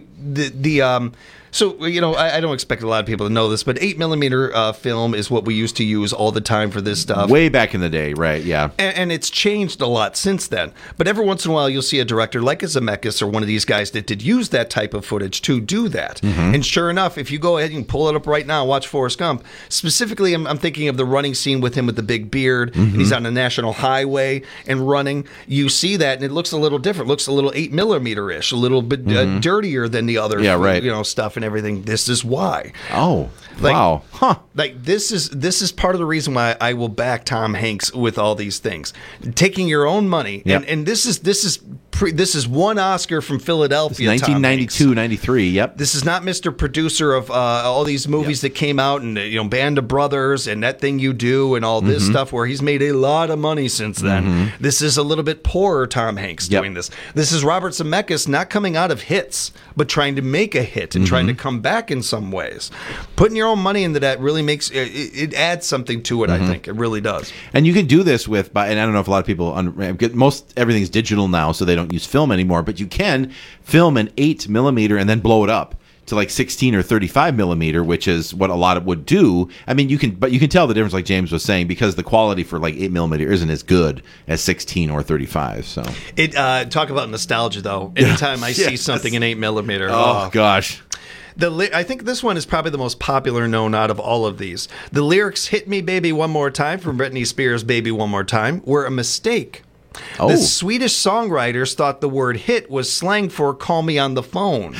So, I don't expect a lot of people to know this, but 8mm film is what we used to use all the time for this stuff. Way back in the day, right, yeah. And it's changed a lot since then. But every once in a while, you'll see a director like a Zemeckis or one of these guys that did use that type of footage to do that. Mm-hmm. And sure enough, if you go ahead and pull it up right now and watch Forrest Gump, specifically, I'm thinking of the running scene with him with the big beard, and he's on a national highway and running. You see that, and it looks a little different. It looks a little 8mm-ish, a little bit dirtier than the other stuff and everything. This is why. Oh, wow. Huh. Like this is part of the reason why I will back Tom Hanks with all these things. Taking your own money, and this is this is one Oscar from Philadelphia. 1992, 93. Yep. This is not Mr. Producer of all these movies that came out, and Band of Brothers and That Thing You Do and all this stuff, where he's made a lot of money since then. This is a little bit poorer Tom Hanks doing this. This is Robert Zemeckis not coming out of hits, but trying to make a hit and trying to come back in some ways. Putting your own money into that really makes it adds something to it. I think it really does. And you can do this with, and I don't know if a lot of people, most everything's digital now, so they don't use film anymore, but you can film an 8mm and then blow it up to like 16 or 35 millimeter, which is what a lot of would do. I mean, you can tell the difference, like James was saying, because the quality for like 8mm isn't as good as 16 or 35. So talk about nostalgia, though. Anytime I see something in 8mm, oh gosh. I think this one is probably the most popular known out of all of these. The lyrics "Hit Me Baby One More Time" from Britney Spears' "Baby One More Time" were a mistake. The Swedish songwriters thought the word "hit" was slang for "call me on the phone."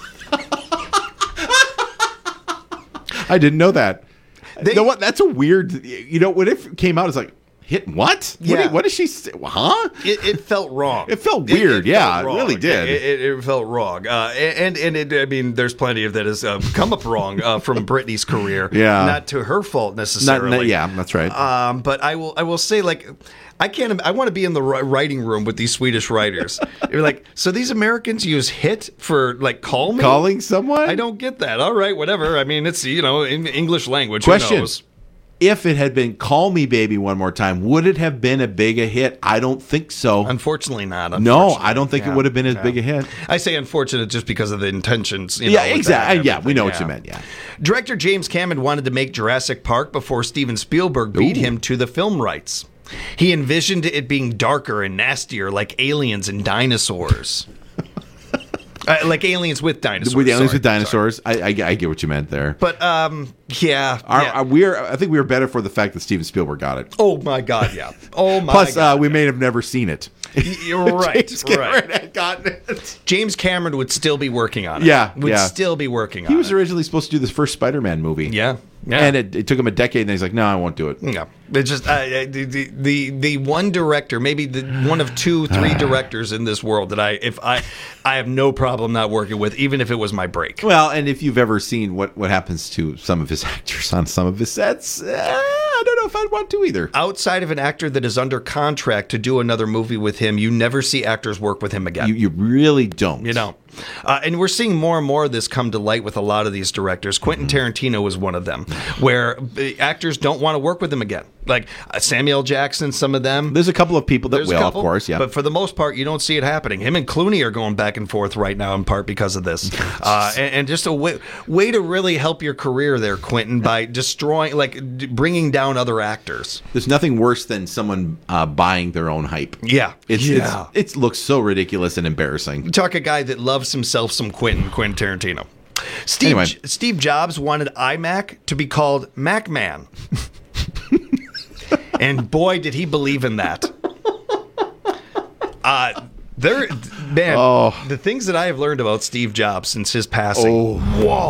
I didn't know that. You know what? That's a weird. When it came out, it's like, hit what? Yeah. What did she say? Huh? It felt wrong. It felt weird. It really did. It felt wrong. I mean, there's plenty of that has come up wrong from Britney's career. Yeah. Not to her fault necessarily. Yeah, that's right. But I will say, like, I want to be in the writing room with these Swedish writers. You're like, so these Americans use "hit" for like call me? Calling someone? I don't get that. All right, whatever. I mean, it's in English language. Question. Who knows? If it had been "Call Me Baby One More Time," would it have been a big a hit? I don't think so. Unfortunately not. No, I don't think it would have been as big a hit. I say unfortunate just because of the intentions. Exactly. Yeah, we know what you meant. Yeah. Director James Cameron wanted to make Jurassic Park before Steven Spielberg beat him to the film rights. He envisioned it being darker and nastier, like aliens and dinosaurs. Like aliens with dinosaurs. With aliens with dinosaurs. I get what you meant there. But yeah. I think we were better for the fact that Steven Spielberg got it. Oh my God, yeah. Oh my Plus, God. we may have never seen it. You're right. James Cameron had gotten it. James Cameron would still be working on it. Yeah, still be working on it. He was originally supposed to do this first Spider-Man movie. Yeah. And it took him a decade, and he's like, "No, I won't do it." No, it's just the one director, maybe one of 2-3 directors in this world that I have no problem not working with, even if it was my break. Well, and if you've ever seen what happens to some of his actors on some of his sets, I don't know if I'd want to either. Outside of an actor that is under contract to do another movie with him, you never see actors work with him again. You really don't. You don't. And we're seeing more and more of this come to light with a lot of these directors. Quentin Tarantino was one of them, where actors don't want to work with him again. Like Samuel Jackson, some of them. There's a couple of people that will, of course, yeah. But for the most part, you don't see it happening. Him and Clooney are going back and forth right now, in part because of this. And just a way to really help your career there, Quentin, by destroying, bringing down other actors. There's nothing worse than someone buying their own hype. Yeah. It looks so ridiculous and embarrassing. You talk a guy that loves himself some Quentin Tarantino. Steve Jobs wanted iMac to be called MacMan. And boy, did he believe in that. The things that I have learned about Steve Jobs since his passing.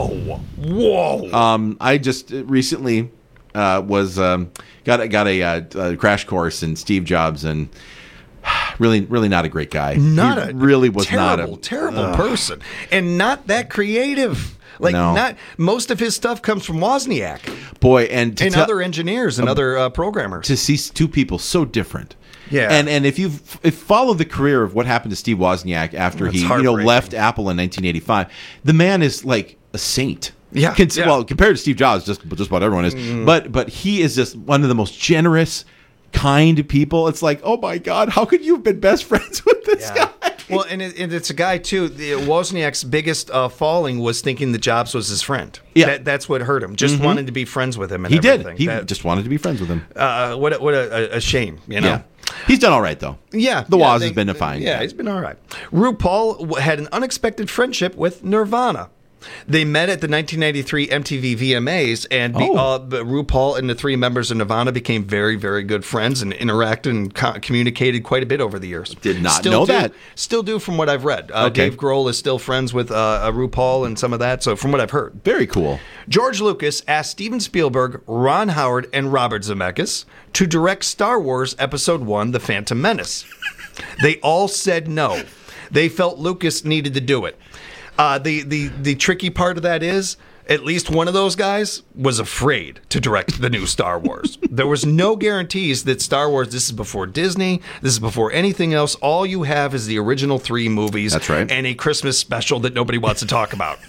Whoa. I just recently got a crash course in Steve Jobs, and really not a great guy. Terrible person, and not that creative. Most of his stuff comes from Wozniak. Boy, and other engineers and other programmers. To see two people so different. Yeah. And if you follow the career of what happened to Steve Wozniak after he left Apple in 1985, the man is like a saint. Yeah. Well, compared to Steve Jobs, just about everyone is. But he is just one of the most generous, kind people. It's like, oh my God, how could you have been best friends with this guy? Well, and it's a guy too. Wozniak's biggest falling was thinking that Jobs was his friend. Yeah, that's what hurt him. Just wanted to be friends with him. And he everything. He just wanted to be friends with him. What a shame, you know. Yeah. He's done all right though. Yeah, Woz has been fine. Yeah, he's been all right. RuPaul had an unexpected friendship with Nirvana. They met at the 1993 MTV VMAs, and RuPaul and the 3 members of Nirvana became very, very good friends and interacted and communicated quite a bit over the years. Did not know that. Still do from what I've read. Dave Grohl is still friends with RuPaul and some of that, so from what I've heard. Very cool. George Lucas asked Steven Spielberg, Ron Howard, and Robert Zemeckis to direct Star Wars Episode 1, The Phantom Menace. They all said no. They felt Lucas needed to do it. The tricky part of that is, at least one of those guys was afraid to direct the new Star Wars. There was no guarantees that Star Wars, this is before Disney, this is before anything else. All you have is the original 3 movies. That's right. And a Christmas special that nobody wants to talk about.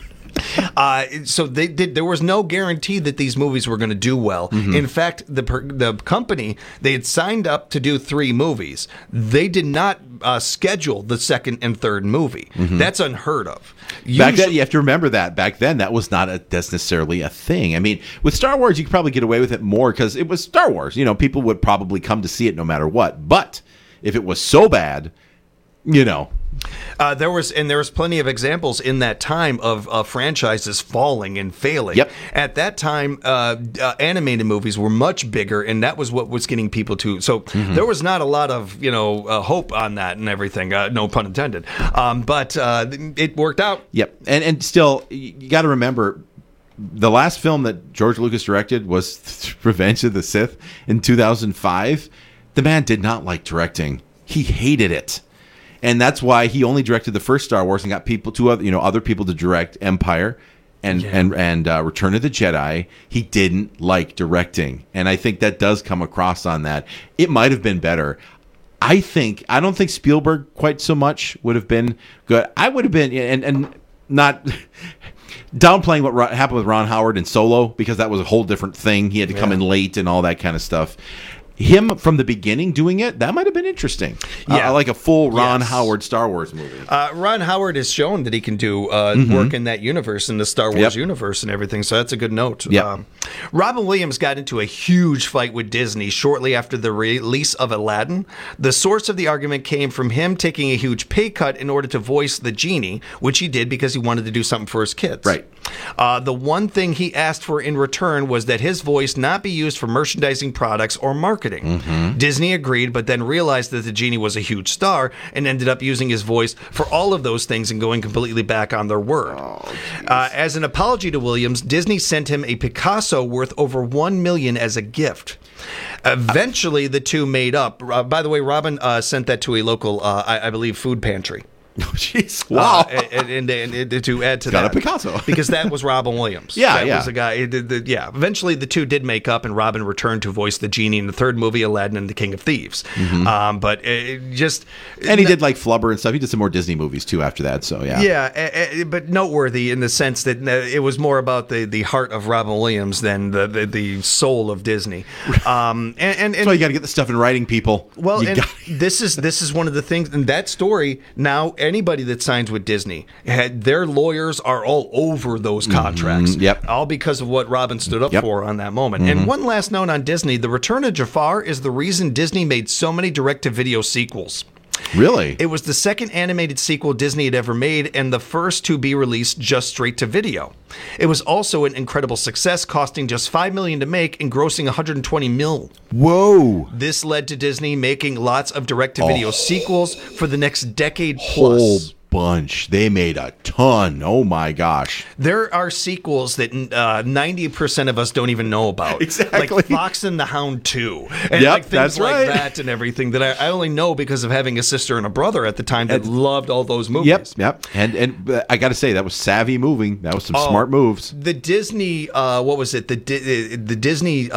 So there was no guarantee that these movies were going to do well. Mm-hmm. In fact, the company, they had signed up to do 3 movies. They did not schedule the second and third movie. Mm-hmm. That's unheard of. Back then, you have to remember that. Back then, that's necessarily a thing. I mean, with Star Wars, you could probably get away with it more because it was Star Wars. You know, people would probably come to see it no matter what. But if it was so bad, you know. There was plenty of examples in that time of franchises falling and failing. Yep. At that time, animated movies were much bigger, and that was what was getting people to. So there was not a lot of hope on that and everything. No pun intended. But it worked out. Yep. And still, you got to remember, the last film that George Lucas directed was Revenge of the Sith in 2005. The man did not like directing. He hated it. And that's why he only directed the first Star Wars and got other people to direct Empire and Return of the Jedi. He didn't like directing, and I think that does come across on that. It might have been better. I don't think Spielberg quite so much would have been good. I would have been, and not downplaying what happened with Ron Howard and Solo, because that was a whole different thing. He had to come in late and all that kind of stuff. Him from the beginning doing it, that might have been interesting. Yeah. Like a full Ron Howard Star Wars movie. Ron Howard has shown that he can do work in that universe, in the Star Wars universe and everything, so that's a good note. Yep. Robin Williams got into a huge fight with Disney shortly after the release of Aladdin. The source of the argument came from him taking a huge pay cut in order to voice the genie, which he did because he wanted to do something for his kids. Right. The one thing he asked for in return was that his voice not be used for merchandising products or marketing. Disney agreed, but then realized that the genie was a huge star and ended up using his voice for all of those things and going completely back on their word. As an apology to Williams, Disney sent him a Picasso worth over $1 million as a gift. Eventually, the two made up. By the way, Robin sent that to a local, I believe, food pantry. Oh, jeez. Wow. And to add to Got that, a Picasso. because that was Robin Williams. Yeah, that yeah. was a guy. Eventually, the two did make up, and Robin returned to voice the genie in the third movie, Aladdin and the King of Thieves. But and he did like Flubber and stuff. He did some more Disney movies too after that. So yeah. Yeah, but noteworthy in the sense that it was more about the heart of Robin Williams than the soul of Disney. And that's why you got to get the stuff in writing, people. Well, this is one of the things in that story. Now, anybody that signs with Disney, their lawyers are all over those contracts. Yep. All because of what Robin stood up for on that moment. And one last note on Disney: The Return of Jafar is the reason Disney made so many direct-to-video sequels. Really? It was the second animated sequel Disney had ever made and the first to be released just straight to video. It was also an incredible success, costing just $5 million to make and grossing $120 million. Whoa. This led to Disney making lots of direct-to-video sequels for the next decade Whole plus. bunch. They made a ton. Oh my gosh. There are sequels that 90% of us don't even know about. Exactly. Like Fox and the Hound 2. And like things that's like right. that and everything that I only know because of having a sister and a brother at the time that loved all those movies. Yep. And I got to say, that was savvy moving. That was some smart moves. The Disney, what was it? The Disney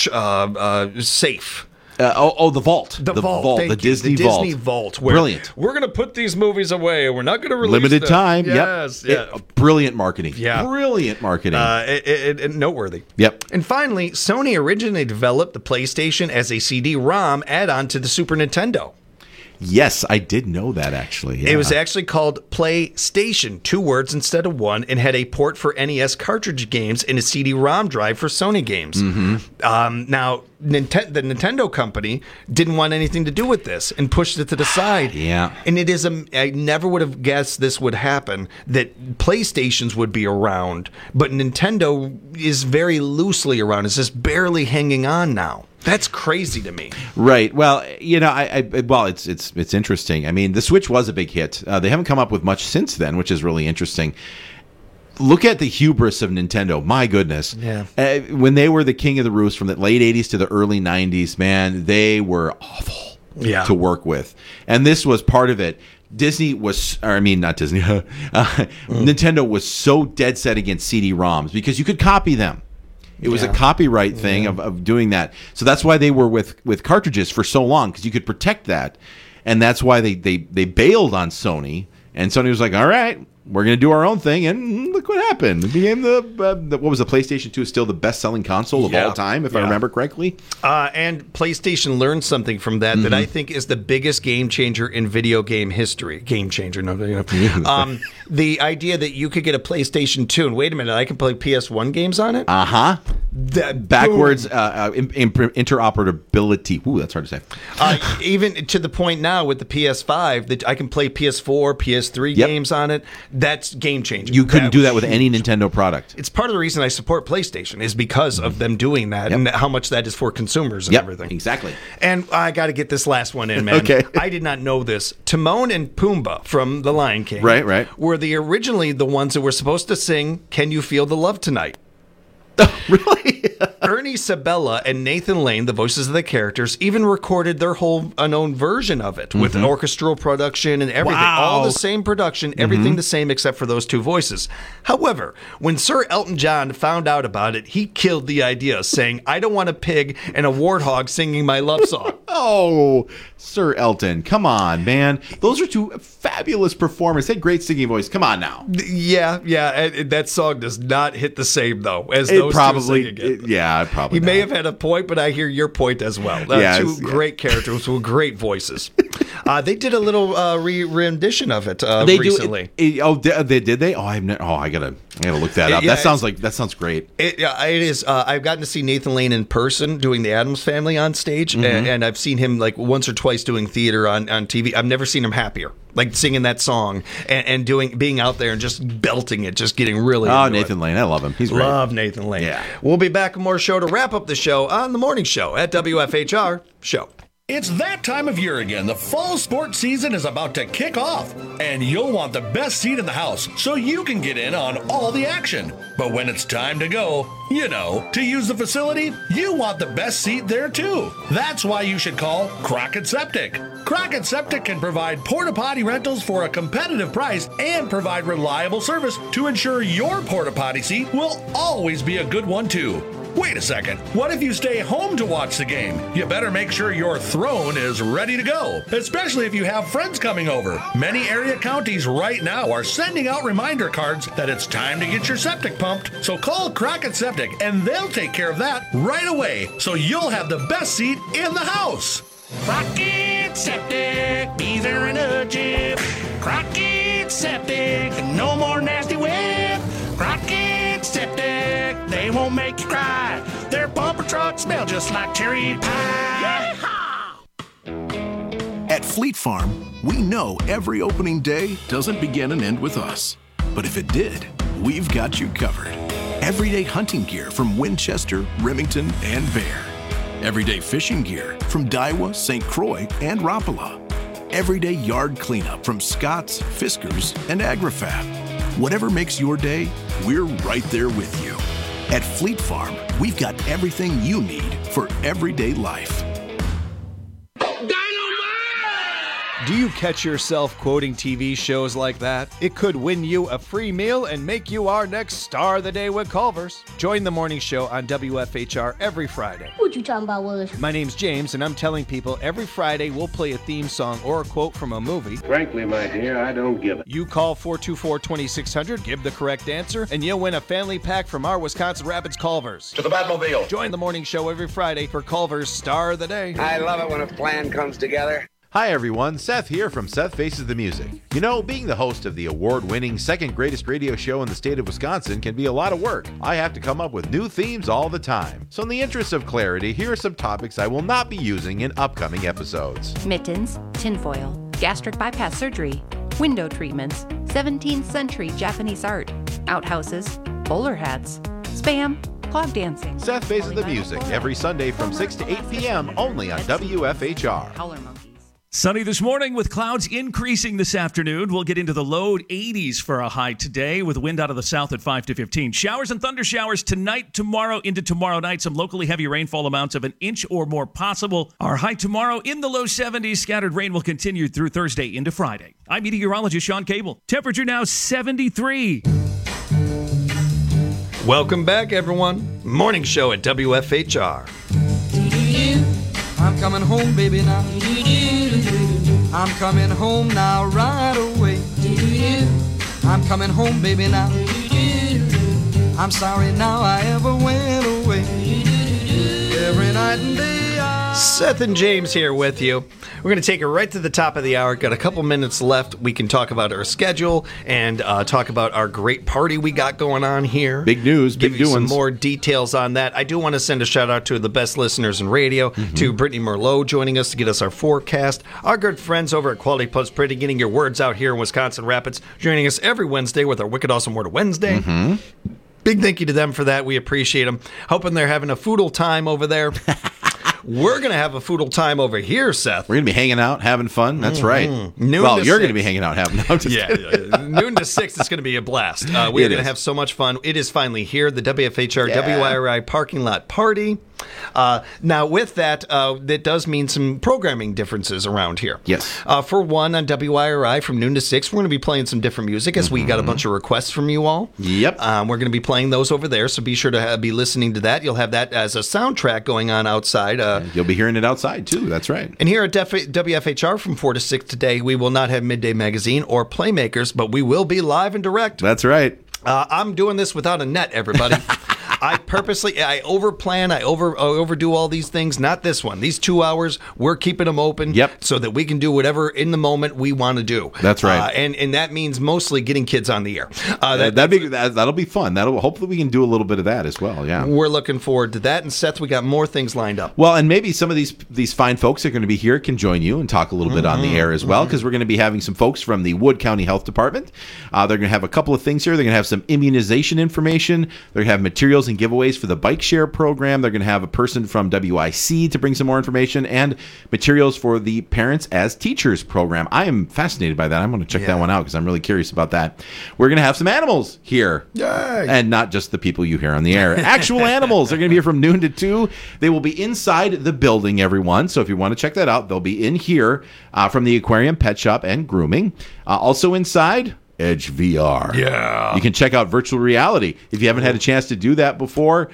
safe. The vault. The vault. The Disney vault. Disney vault. Where Brilliant. We're going to put these movies away. We're not going to release Limited them. time. Yes. Yep. Yeah. Brilliant marketing. Yeah. Brilliant marketing. Noteworthy. Yep. And finally, Sony originally developed the PlayStation as a CD-ROM add-on to the Super Nintendo. Yes, I did know that, actually. Yeah. It was actually called PlayStation, 2 words instead of one, and had a port for NES cartridge games and a CD-ROM drive for Sony games. Now, the Nintendo company didn't want anything to do with this and pushed it to the side. Yeah. And I never would have guessed this would happen, that PlayStations would be around, but Nintendo is very loosely around. It's just barely hanging on now. That's crazy to me. Right. Well, it's interesting. I mean, the Switch was a big hit. They haven't come up with much since then, which is really interesting. Look at the hubris of Nintendo. My goodness. Yeah. When they were the king of the roost from the late 80s to the early 90s, man, they were awful. to work with. And this was part of it. Nintendo was so dead set against CD-ROMs because you could copy them. It was a copyright thing of doing that. So that's why they were with cartridges for so long, because you could protect that. And that's why they bailed on Sony. And Sony was like, all right, we're going to do our own thing. And look what happened. It became what was the PlayStation 2 is still the best-selling console of all time, if I remember correctly. And PlayStation learned something from that that I think is the biggest game changer in video game history. Game changer, no. The idea that you could get a PlayStation 2 and wait a minute, I can play PS1 games on it? Backwards interoperability. Ooh, that's hard to say. Even to the point now with the PS5 that I can play PS4, PS3 games on it. That's game changing. You couldn't do that with any Nintendo product. It's part of the reason I support PlayStation is because of them doing that and how much that is for consumers and everything. Exactly. And I got to get this last one in, man. Okay. I did not know this. Timon and Pumbaa from The Lion King were originally the ones that were supposed to sing Can You Feel the Love Tonight? Really? Ernie Sabella and Nathan Lane, the voices of the characters, even recorded their whole own version of it with an orchestral production and everything. Wow. All the same production, everything the same except for those two voices. However, when Sir Elton John found out about it, he killed the idea, saying, I don't want a pig and a warthog singing my love song. Oh, Sir Elton, come on, man. Those are two fabulous performers. They had great singing voice. Come on now. Yeah. That song does not hit the same, though, as those two singing it. Probably. He may have had a point, but I hear your point as well. Two great characters with great voices. They did a little rendition of it recently. Did they? Oh, I gotta look that up. That sounds great. It is. I've gotten to see Nathan Lane in person doing the Addams Family on stage, and I've seen him like once or twice doing theater on TV. I've never seen him happier. Like singing that song and being out there and just belting it, just getting really into Nathan Lane. I love him. He's great. Love Nathan Lane. Yeah. We'll be back with more show to wrap up the show on the morning show at WFHR Show. It's that time of year again. The fall sports season is about to kick off, and you'll want the best seat in the house so you can get in on all the action. But when it's time to go, to use the facility, you want the best seat there too. That's why you should call Crockett Septic. Crockett Septic can provide porta-potty rentals for a competitive price and provide reliable service to ensure your porta-potty seat will always be a good one too. Wait a second. What if you stay home to watch the game? You better make sure your throne is ready to go, especially if you have friends coming over. Many area counties right now are sending out reminder cards that it's time to get your septic pumped. So call Crockett Septic and they'll take care of that right away so you'll have the best seat in the house. Crockett Septic, be there in a jiff. Crockett Septic, no more nasty whip. Crockett Septic, they won't make you cry. Their bumper trucks smell just like cherry pie. At Fleet Farm, we know every opening day doesn't begin and end with us. But if it did, we've got you covered. Everyday hunting gear from Winchester, Remington, and Bear. Everyday fishing gear from Daiwa, St. Croix, and Rapala. Everyday yard cleanup from Scott's, Fiskars, and AgriFab. Whatever makes your day, we're right there with you. At Fleet Farm, we've got everything you need for everyday life. Do you catch yourself quoting TV shows like that? It could win you a free meal and make you our next star of the day with Culver's. Join the morning show on WFHR every Friday. What you talking about, Willis? My name's James, and I'm telling people every Friday we'll play a theme song or a quote from a movie. Frankly, my dear, I don't give it. You call 424-2600, give the correct answer, and you'll win a family pack from our Wisconsin Rapids Culver's. To the Batmobile. Join the morning show every Friday for Culver's Star of the Day. I love it when a plan comes together. Hi everyone, Seth here from Seth Faces the Music. You know, being the host of the award-winning second greatest radio show in the state of Wisconsin can be a lot of work. I have to come up with new themes all the time. So in the interest of clarity, here are some topics I will not be using in upcoming episodes. Mittens, tinfoil, gastric bypass surgery, window treatments, 17th century Japanese art, outhouses, bowler hats, spam, clog dancing. Seth Faces the Music every Sunday from 6 to 8 p.m. only on WFHR. Howler monkeys. Sunny this morning with clouds increasing this afternoon. We'll get into the low 80s for a high today with wind out of the south at 5 to 15. Showers and thunder showers tonight, tomorrow, into tomorrow night. Some locally heavy rainfall amounts of an inch or more possible. Our high tomorrow in the low 70s. Scattered rain will continue through Thursday into Friday. I'm meteorologist Sean Cable. Temperature now 73. Welcome back, everyone. Morning show at WFHR. I'm coming home, baby, now. I'm coming home now, right away. I'm coming home, baby, now. I'm sorry now I ever went away. Every night and day Seth and James here with you. We're going to take it right to the top of the hour. Got a couple minutes left. We can talk about our schedule and talk about our great party we got going on here. Big news, big doings. Some doings. more details on that. I do want to send a shout out to the best listeners in radio, to Brittany Merlot joining us to get us our forecast. Our good friends over at Quality Plus Printing, getting your words out here in Wisconsin Rapids, joining us every Wednesday with our Wicked Awesome Word of Wednesday. Big thank you to them for that. We appreciate them. Hoping they're having a foodle time over there. We're going to have a foodle time over here, Seth. We're going to be hanging out, having fun. That's right. Noon well, to you're 6. going to be hanging out, having fun. Noon to 6 is going to be a blast. We're going to have so much fun. It is finally here, the WFHR WIRI parking lot party. Now, with that, that does mean some programming differences around here. Yes. For one, on WIRI from noon to 6, we're going to be playing some different music as we got a bunch of requests from you all. Yep. We're going to be playing those over there, so be sure to be listening to that. You'll have that as a soundtrack going on outside. You'll be hearing it outside, too. That's right. And here at WFHR from 4 to 6 today, we will not have Midday Magazine or Playmakers, but we will be live and direct. That's right. I'm doing this without a net, everybody. I overplan, I overdo all these things. Not this one. These 2 hours, we're keeping them open so that we can do whatever in the moment we want to do. That's right. And that means mostly getting kids on the air. That'll be fun. Hopefully we can do a little bit of that as well. Yeah. We're looking forward to that. And Seth, we got more things lined up. Well, and maybe some of these fine folks that are going to be here can join you and talk a little bit on the air as well, because we're going to be having some folks from the Wood County Health Department. They're going to have a couple of things here. They're going to have some immunization information. They're going to have materials and giveaways for the bike share program. They're going to have a person from WIC to bring some more information and materials for the Parents as Teachers program. I am fascinated by that. I'm going to check that one out because I'm really curious about that. We're going to have some animals here. Yay. And not just the people you hear on the air. Actual animals. They're going to be here from noon to 2. They will be inside the building, everyone. So if you want to check that out, they'll be in here from the aquarium, pet shop, and grooming. Also inside, Edge VR. Yeah. You can check out virtual reality. If you haven't had a chance to do that before,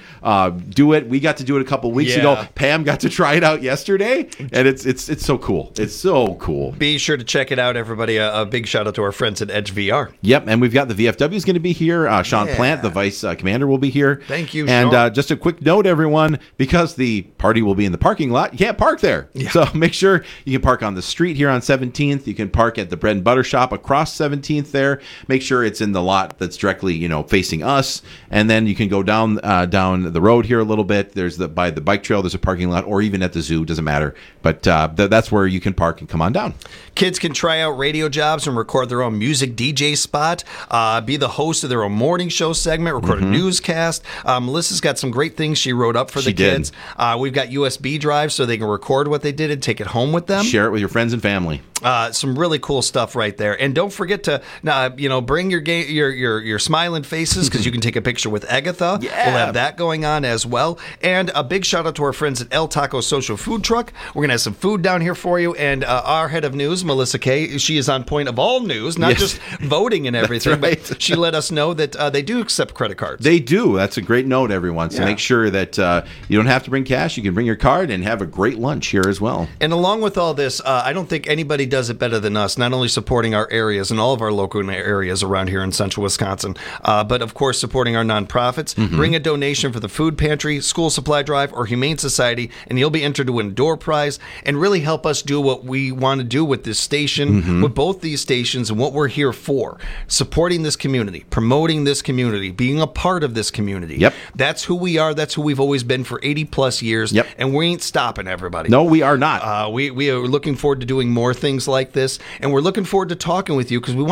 do it. We got to do it a couple weeks ago. Pam got to try it out yesterday, and it's so cool. It's so cool. Be sure to check it out, everybody. A big shout out to our friends at Edge VR. Yep, and we've got the VFW is going to be here. Sean Plant, the vice commander, will be here. Thank you, And Sean. just a quick note, everyone, because the party will be in the parking lot, you can't park there. Yeah. So make sure you can park on the street here on 17th. You can park at the bread and butter shop across 17th there. Make sure it's in the lot that's directly, facing us. And then you can go down the road here a little bit. There's by the bike trail, there's a parking lot, or even at the zoo, doesn't matter. But that's where you can park and come on down. Kids can try out radio jobs and record their own music DJ spot, be the host of their own morning show segment, record a newscast. Melissa's got some great things she wrote up for the kids. We've got USB drives so they can record what they did and take it home with them. Share it with your friends and family. Some really cool stuff right there. And don't forget to, bring your smiling faces, because you can take a picture with Agatha. Yeah. We'll have that going on as well. And a big shout out to our friends at El Taco Social Food Truck. We're going to have some food down here for you. And our head of news, Melissa Kay, she is on point of all news, not just voting and everything. That's right. But she let us know that they do accept credit cards. They do. That's a great note, everyone. So make sure that you don't have to bring cash. You can bring your card and have a great lunch here as well. And along with all this, I don't think anybody does it better than us, not only supporting our areas and all of our local areas around here in central Wisconsin, but of course supporting our nonprofits. Bring a donation for the food pantry, school supply drive, or Humane Society, and you'll be entered to win a door prize and really help us do what we want to do with this station, with both these stations, and what we're here for. Supporting this community, promoting this community, being a part of this community. Yep. That's who we are. That's who we've always been for 80 plus years. Yep. And we ain't stopping, everybody. No, we are not. We are looking forward to doing more things like this, and we're looking forward to talking with you because we want your feedback.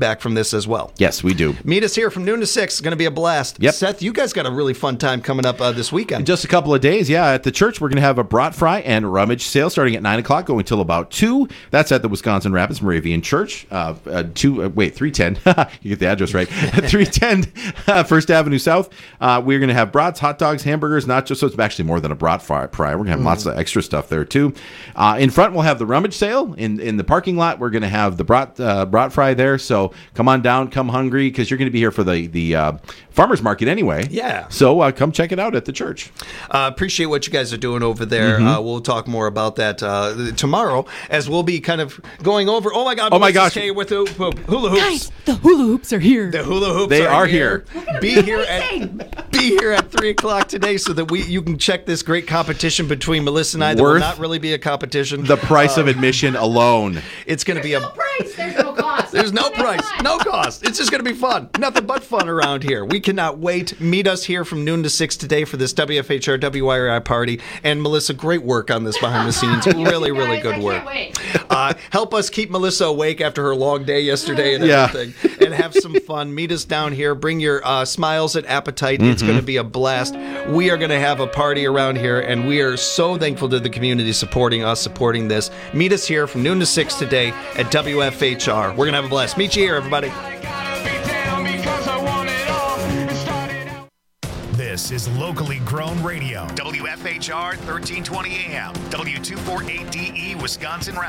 feedback from this as well. Yes, we do. Meet us here from noon to 6. It's going to be a blast. Yep. Seth, you guys got a really fun time coming up this weekend. In just a couple of days, yeah. At the church, we're going to have a brat fry and rummage sale starting at 9 o'clock, going till about 2. That's at the Wisconsin Rapids Moravian Church. 310. You get the address right. 310 First Avenue South. We're going to have brats, hot dogs, hamburgers, nachos. So it's actually more than a brat fry. We're going to have lots of extra stuff there, too. In front, we'll have the rummage sale. In the parking lot, we're going to have the brat fry there. So come on down, come hungry, because you're going to be here for the farmer's market anyway. Yeah. So come check it out at the church. Appreciate what you guys are doing over there. We'll talk more about that tomorrow, as we'll be kind of going over. Oh my God! Gosh! With the hula hoops. Guys, the hula hoops are here. The hula hoops. They are here. Be here at 3 o'clock today, so that you can check this great competition between Melissa and I. There will not really be a competition. The price of admission alone. It's going to be a price. There's no cost. There's no price, no cost. It's just going to be fun. Nothing but fun around here. We cannot wait. Meet us here from noon to 6 today for this WFHR WYRI party. And Melissa, great work on this behind the scenes. Really, really good work. Help us keep Melissa awake after her long day yesterday and everything. And have some fun. Meet us down here. Bring your smiles and appetite. It's going to be a blast. We are going to have a party around here, and we are so thankful to the community supporting us, supporting this. Meet us here from noon to 6 today at WFHR. We're going to have a blast. Meet you here, everybody. This is locally grown radio. WFHR 1320 AM, W248DE, Wisconsin Rapids.